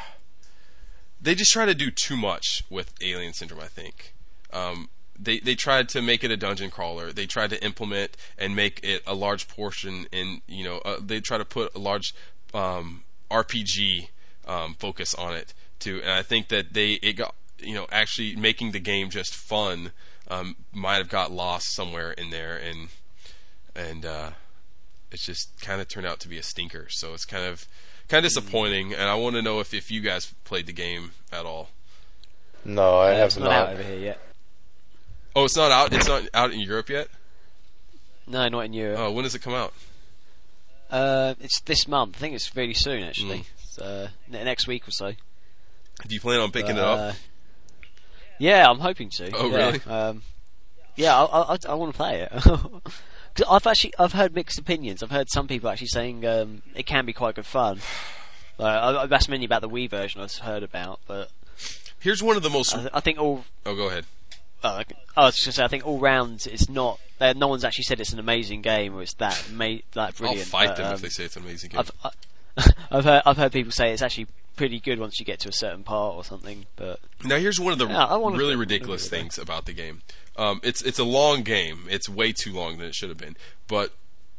They just try to do too much with Alien Syndrome, I think. Um, they they tried to make it a dungeon crawler. They tried to implement and make it a large portion in, you know, uh, they try to put a large um, R P G um, focus on it too. And I think that they it got, you know, actually making the game just fun um, might have got lost somewhere in there, and and uh, it's just kind of turned out to be a stinker. So it's kind of Kind of disappointing, and I want to know if, if you guys played the game at all. No, I Uh, have it's not, not. out over here yet. Oh, it's not out. It's not out in Europe yet. No, not in Europe. Oh, when does it come out? Uh, it's this month. I think it's really soon, actually. Mm. It's, uh, ne- next week or so. Do you plan on picking But, it up? uh, yeah, I'm hoping to. Oh, yeah. really? Um, yeah, I, I, I want to play it. 'Cause I've actually I've heard mixed opinions. I've heard some people actually saying um, it can be quite good fun. Uh, I, that's mainly about the Wii version I've heard about, but Here's one of the most. I, th- I think all. Oh, go ahead. Uh, I was just gonna say, I think all round it's not. Uh, no one's actually said it's an amazing game or it's that ma- that brilliant. I'll fight but, them um, if they say it's an amazing game. I've I, I've heard I've heard people say it's actually pretty good once you get to a certain part or something. But Now, here's one of the Yeah, I wanna really play- ridiculous wanna play things about the game. Um, it's it's a long game. It's way too long than it should have been. But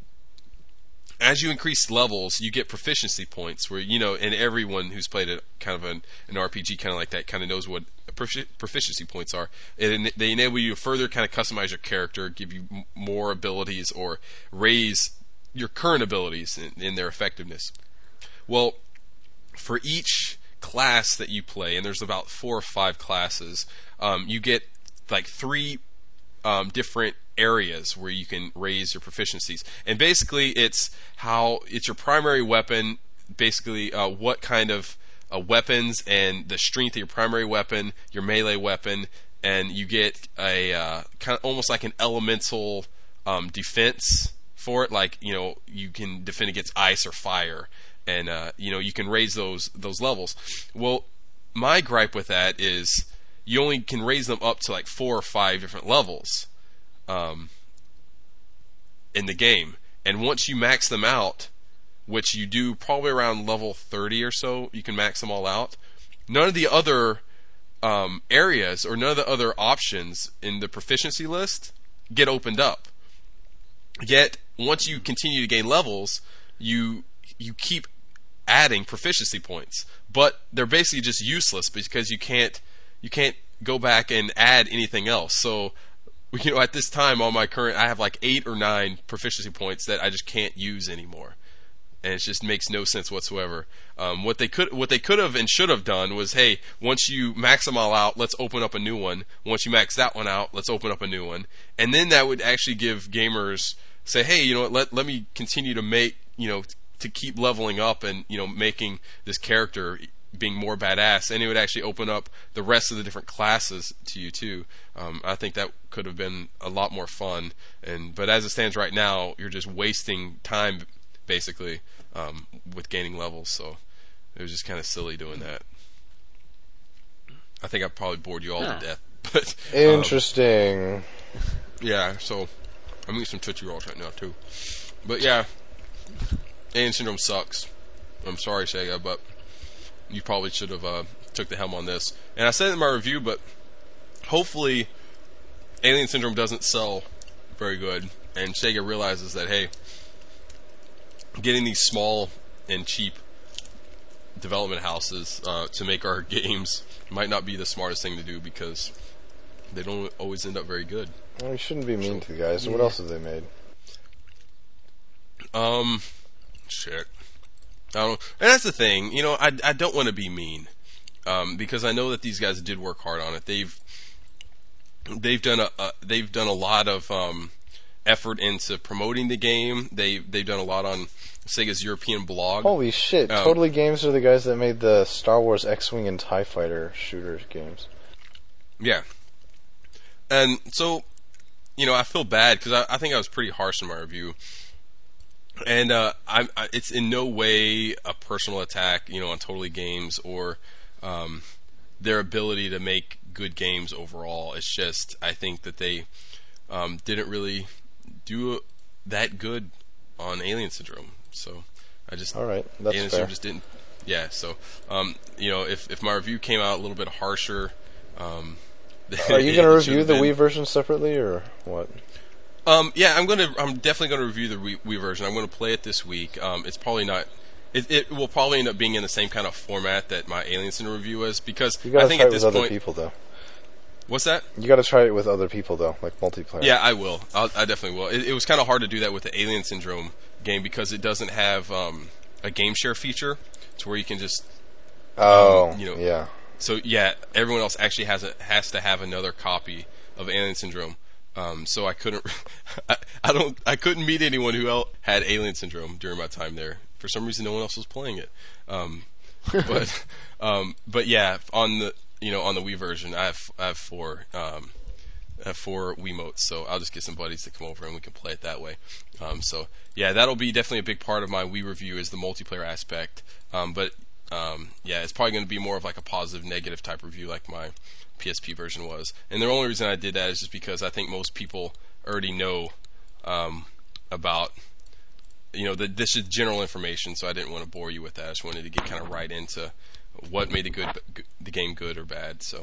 as you increase levels, you get proficiency points. Where you know, and everyone who's played a kind of an, an R P G kind of like that kind of knows what profi- proficiency points are. And they enable you to further kind of customize your character, give you m- more abilities, or raise your current abilities in, in their effectiveness. Well, for each class that you play, and there's about four or five classes, um, you get like three um, different areas where you can raise your proficiencies. And basically, it's how it's your primary weapon. Basically, uh, what kind of uh, weapons and the strength of your primary weapon, your melee weapon, and you get a uh, kind of almost like an elemental um, defense for it. Like you know, you can defend against ice or fire. And uh, you know you can raise those those levels. Well, my gripe with that is you only can raise them up to like four or five different levels um, in the game. And once you max them out, which you do probably around level thirty or so, you can max them all out. None of the other um, areas or none of the other options in the proficiency list get opened up. Yet once you continue to gain levels, you you keep adding proficiency points, but they're basically just useless because you can't you can't go back and add anything else. So, you know, at this time on my current, I have like eight or nine proficiency points that I just can't use anymore, and it just makes no sense whatsoever. Um, what they could what they could have and should have done was, hey, once you max them all out, let's open up a new one. Once you max that one out, let's open up a new one, and then that would actually give gamers say, hey, you know what, let let me continue to make you know. to keep leveling up and you know making this character being more badass, and it would actually open up the rest of the different classes to you too. Um, I think that could have been a lot more fun. And but as it stands right now, you're just wasting time basically um, with gaining levels. So it was just kind of silly doing that. I think I probably bored you all Huh. to death. But um, Interesting. yeah, so I'm eating some Tootsie Rolls right now too. But yeah, Alien Syndrome sucks. I'm sorry, Sega, but you probably should have uh, took the helm on this. And I said it in my review, but hopefully Alien Syndrome doesn't sell very good, and Sega realizes that, hey, getting these small and cheap development houses uh, to make our games might not be the smartest thing to do, because they don't always end up very good. Well, you shouldn't be mean to the guys. Yeah. What else have they made? Um, shit. I don't. And that's the thing, you know. I, I don't want to be mean, um, because I know that these guys did work hard on it. They've they've done a, a they've done a lot of um, effort into promoting the game. They they've done a lot on Sega's European blog. Holy shit! Um, Totally Games are the guys that made the Star Wars X-wing and TIE Fighter shooter games. Yeah. And so, you know, I feel bad because I, I think I was pretty harsh in my review. And uh, I, I, it's in no way a personal attack, you know, on Totally Games or um, their ability to make good games overall. It's just, I think that they um, didn't really do that good on Alien Syndrome. So I just, All right, that's Alien fair. Syndrome just didn't. Yeah, so um, you know, if if my review came out a little bit harsher. Um, Are you going to it review should've the been- Wii version separately, or what? Um, yeah, I'm gonna. I'm definitely gonna review the Wii, Wii version. I'm gonna play it this week. Um, it's probably not. It, it will probably end up being in the same kind of format that my Alien Syndrome review is, because You got I to think try at it with this other point. people, though. What's that? You got to try it with other people, though, like multiplayer. Yeah, I will. I'll, I definitely will. It, it was kind of hard to do that with the Alien Syndrome game because it doesn't have um, a game share feature, to where you can just. Oh, um, you know, yeah. So yeah, everyone else actually has a, has to have another copy of Alien Syndrome. Um, so I couldn't, I, I don't, I couldn't meet anyone who el- had Alien Syndrome during my time there. For some reason, no one else was playing it. Um, but, um, but yeah, on the, you know, on the Wii version, I have, I have four, um, I have four Wiimotes. So I'll just get some buddies to come over and we can play it that way. Um, so yeah, that'll be definitely a big part of my Wii review, is the multiplayer aspect. Um, but um, yeah, it's probably going to be more of like a positive, negative type review, like my P S P version was. And the only reason I did that is just because I think most people already know um, about, you know, the, this is general information, so I didn't want to bore you with that. I just wanted to get kind of right into what made the good the game good or bad. So,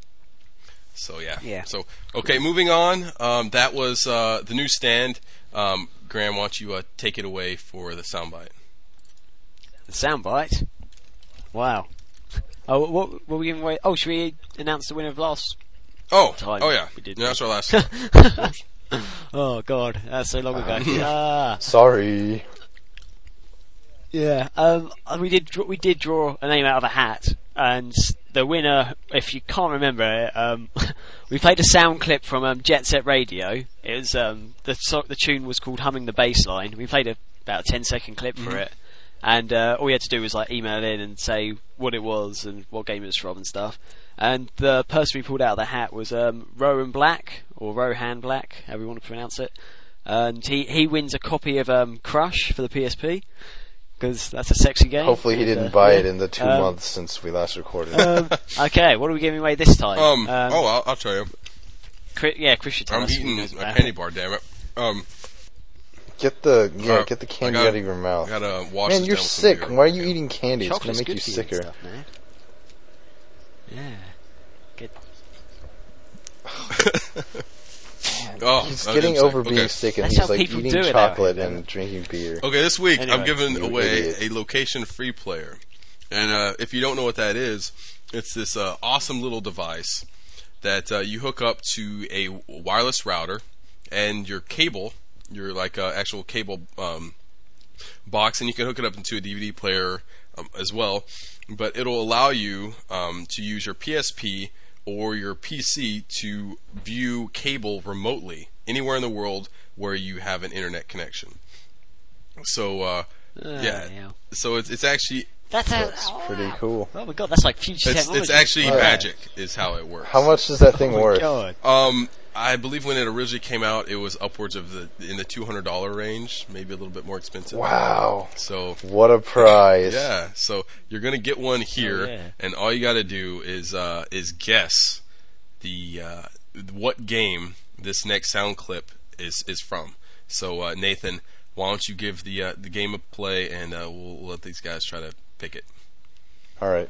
so yeah. Yeah. So okay, moving on. Um, that was uh, the new stand. Um, Graham, why don't you uh, take it away for the soundbite? The soundbite. Wow. Oh, what, what were we giving away? Oh, should we announce the winner of last? Oh, Time oh yeah. we did Yeah, that's our last. Oh God, that's so long ago. Ah, Sorry. yeah. Um, we did dr- we did draw a name out of a hat, and the winner, if you can't remember it, um, we played a sound clip from um, Jet Set Radio. It was um, the so- the tune was called "Humming the Bassline." We played a, about a ten second clip for it. And uh, all we had to do was like email in and say what it was and what game it was from and stuff. And the person we pulled out of the hat was um, Rohan Black, or Rohan Black, however you want to pronounce it. And he, he wins a copy of um, Crush for the P S P, because that's a sexy game. Hopefully he And, didn't uh, buy yeah. it in the two Um, months since we last recorded. Um, okay, what are we giving away this time? Um, oh, I'll, I'll tell you. Chri- yeah, Chris should tell I'm us who eating knows a about candy it. bar, damn it. Um, Get the yeah, uh, get the candy I gotta- out of your mouth. I gotta wash Man, this you're down with some sick. beer. Why are you eating candy? It's Chocolate's gonna make good you for and sicker. stuff, man. Yeah. Good. Oh, He's I'm getting sick. over Okay. being sick, and That's he's how like people eating do it chocolate out here, and drinking beer. Okay, this week I'm Anyway. giving You away idiot. a location-free player, and uh, if you don't know what that is, it's this uh, awesome little device that uh, you hook up to a wireless router, and your cable, your like uh, actual cable um, box, and you can hook it up into a D V D player um, as well. But it'll allow you um, to use your P S P or your P C to view cable remotely anywhere in the world where you have an internet connection. So uh, Uh, yeah, so it's it's actually That's, a, That's oh, pretty wow. cool. Oh my god, that's like future it's, technology. it's actually Right. magic is how it works. How much is that thing Oh my worth? god. Um, I believe when it originally came out, it was upwards of the in the two hundred dollar range, maybe a little bit more expensive. Wow. So What a prize. yeah, so you're gonna get one here, Oh, yeah. and all you got to do is uh, is guess the uh, what game this next sound clip is is from. So uh, Nathan, why don't you give the uh, the game a play, and uh, we'll, we'll let these guys try to pick it. All right.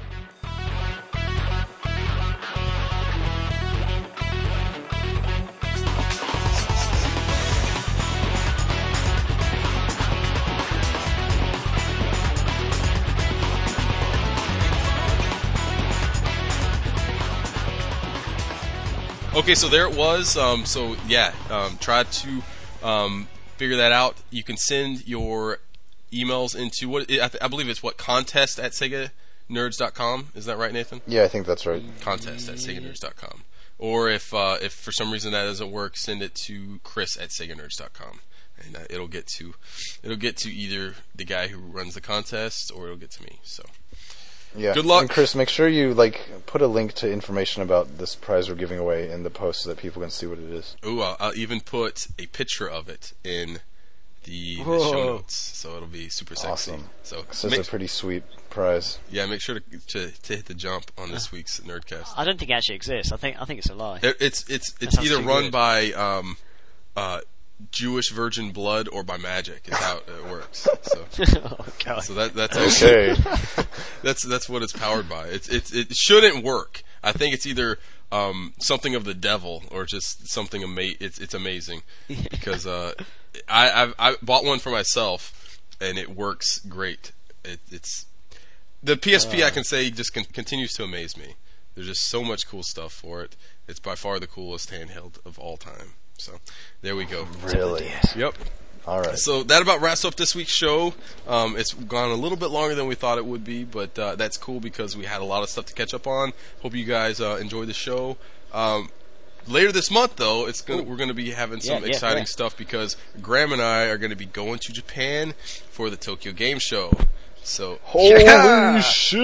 Okay, so there it was. Um, so yeah, um, try to um, figure that out. You can send your emails into what I, th- I believe it's what contest at Sega Nerds dot com. Is that right, Nathan? Yeah, I think that's right. Contest at Sega Nerds dot com. Or if uh, if for some reason that doesn't work, send it to Chris at Sega Nerds dot com, and uh, it'll get to it'll get to either the guy who runs the contest or it'll get to me. So. Yeah. Good luck. And Chris, make sure you like put a link to information about this prize we're giving away in the post so that people can see what it is. Ooh, I'll, I'll even put a picture of it in the, the Whoa. show notes, so it'll be super sexy. Awesome. So This is make, a pretty sweet prize. yeah, make sure to, to to hit the jump on this week's Nerdcast. I don't think it actually exists. I think I think it's a lie. It- It's it's it's sounds either too run good. by um, uh, Jewish virgin blood or by magic. Is how it works. So. Oh god. So that that's Okay. that's that's what it's powered by. It's it's it shouldn't work. I think it's either um, something of the devil or just something ama- It's it's amazing because uh, I I've, I bought one for myself and it works great. It, it's the P S P. I can say just con- continues to amaze me. There's just so much cool stuff for it. It's by far the coolest handheld of all time. So there we go. Really? Yep. All right. So that about wraps up this week's show. Um, it's gone a little bit longer than we thought it would be, but uh, that's cool because we had a lot of stuff to catch up on. Hope you guys uh, enjoyed the show. Um, later this month, though, it's gonna, we're going to be having some Yeah, yeah, exciting yeah. stuff because Graham and I are going to be going to Japan for the Tokyo Game Show. So Holy Yeah! shit!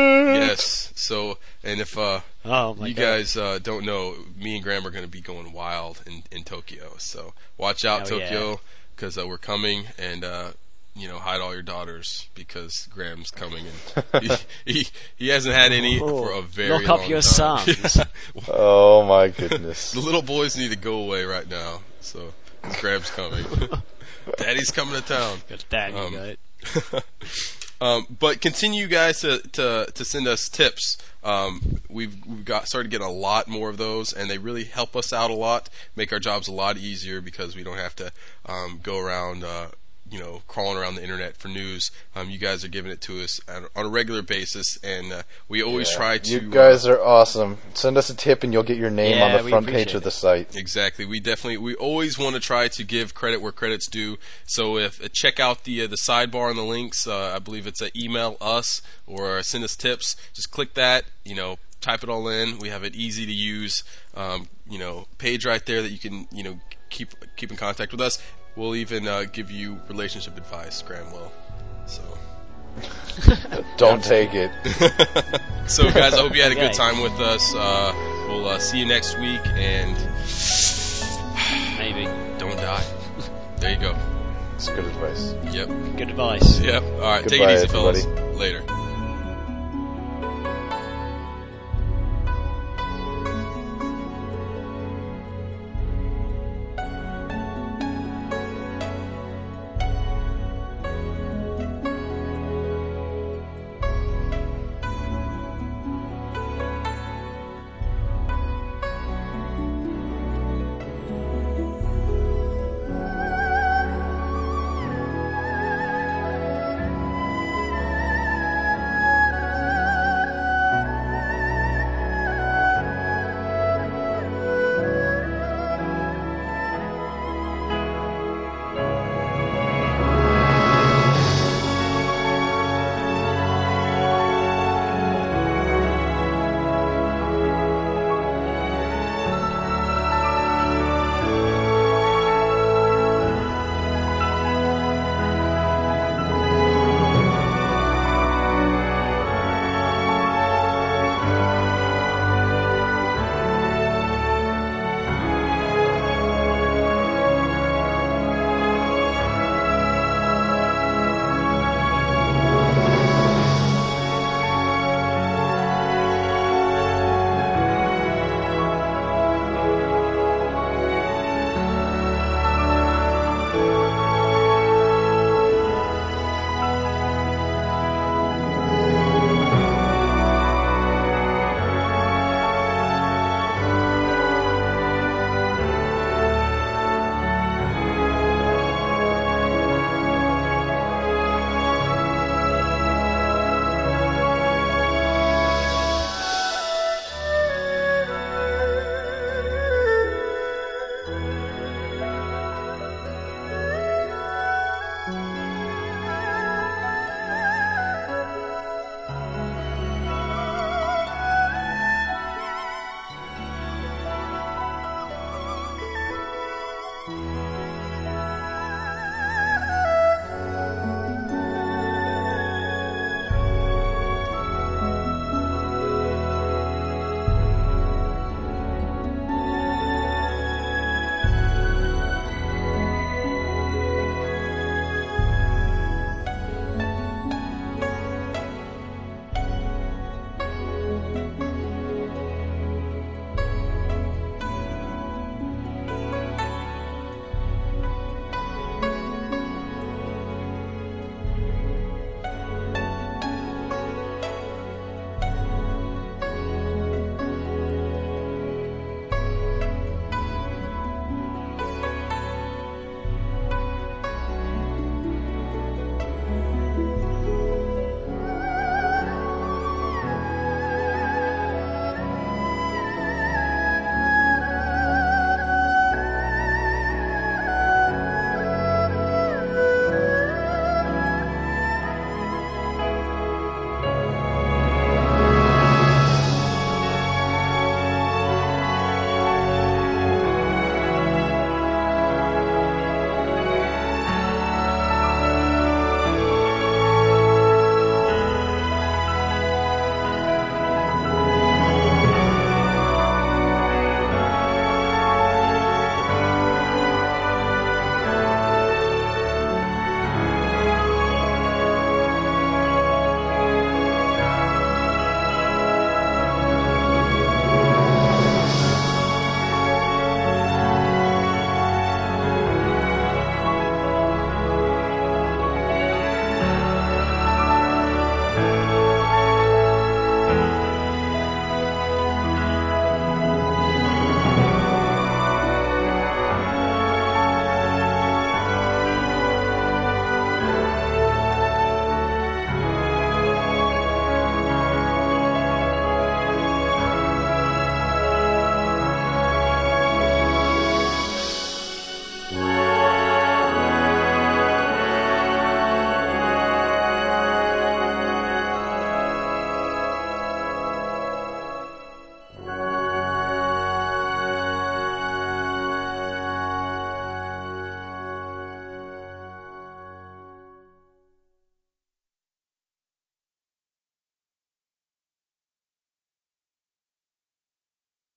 Yes. So and if uh, Oh my you god. guys uh, don't know, me and Graham are going to be going wild in, in Tokyo. So watch out, Oh, yeah. Tokyo, because uh, we're coming, and uh, you know, hide all your daughters because Graham's coming, and he he, he hasn't had any Oh, for a very lock long up your time. sons. Oh my goodness. The little boys need to go away right now. So 'cause Graham's coming. Daddy's coming to town. Good dad, Um, you got it. Um, but continue, guys, to, to, to send us tips. Um, we've we've got started getting a lot more of those, and they really help us out a lot, make our jobs a lot easier because we don't have to um, go around, uh, you know, crawling around the internet for news. Um, you guys are giving it to us on, on a regular basis, and uh, we always Yeah. try to. You guys uh, are awesome. Send us a tip and you'll get your name Yeah, on the we front page appreciate of the it. site. Exactly. We definitely we always want to try to give credit where credit's due. So if uh, check out the uh, the sidebar and the links. Uh, I believe it's a email us or send us tips. Just click that. You know, type it all in. We have an easy to use um, you know page right there that you can you know keep keep in contact with us. We'll even uh, give you relationship advice, Graham will. So. Don't take it. So guys, I hope you had a good Okay. time with us. Uh, we'll uh, see you next week, and Maybe. don't die. There you go. It's good advice. Yep. Good advice. Yep. All right. Take Goodbye, it easy, fellas. everybody. Later.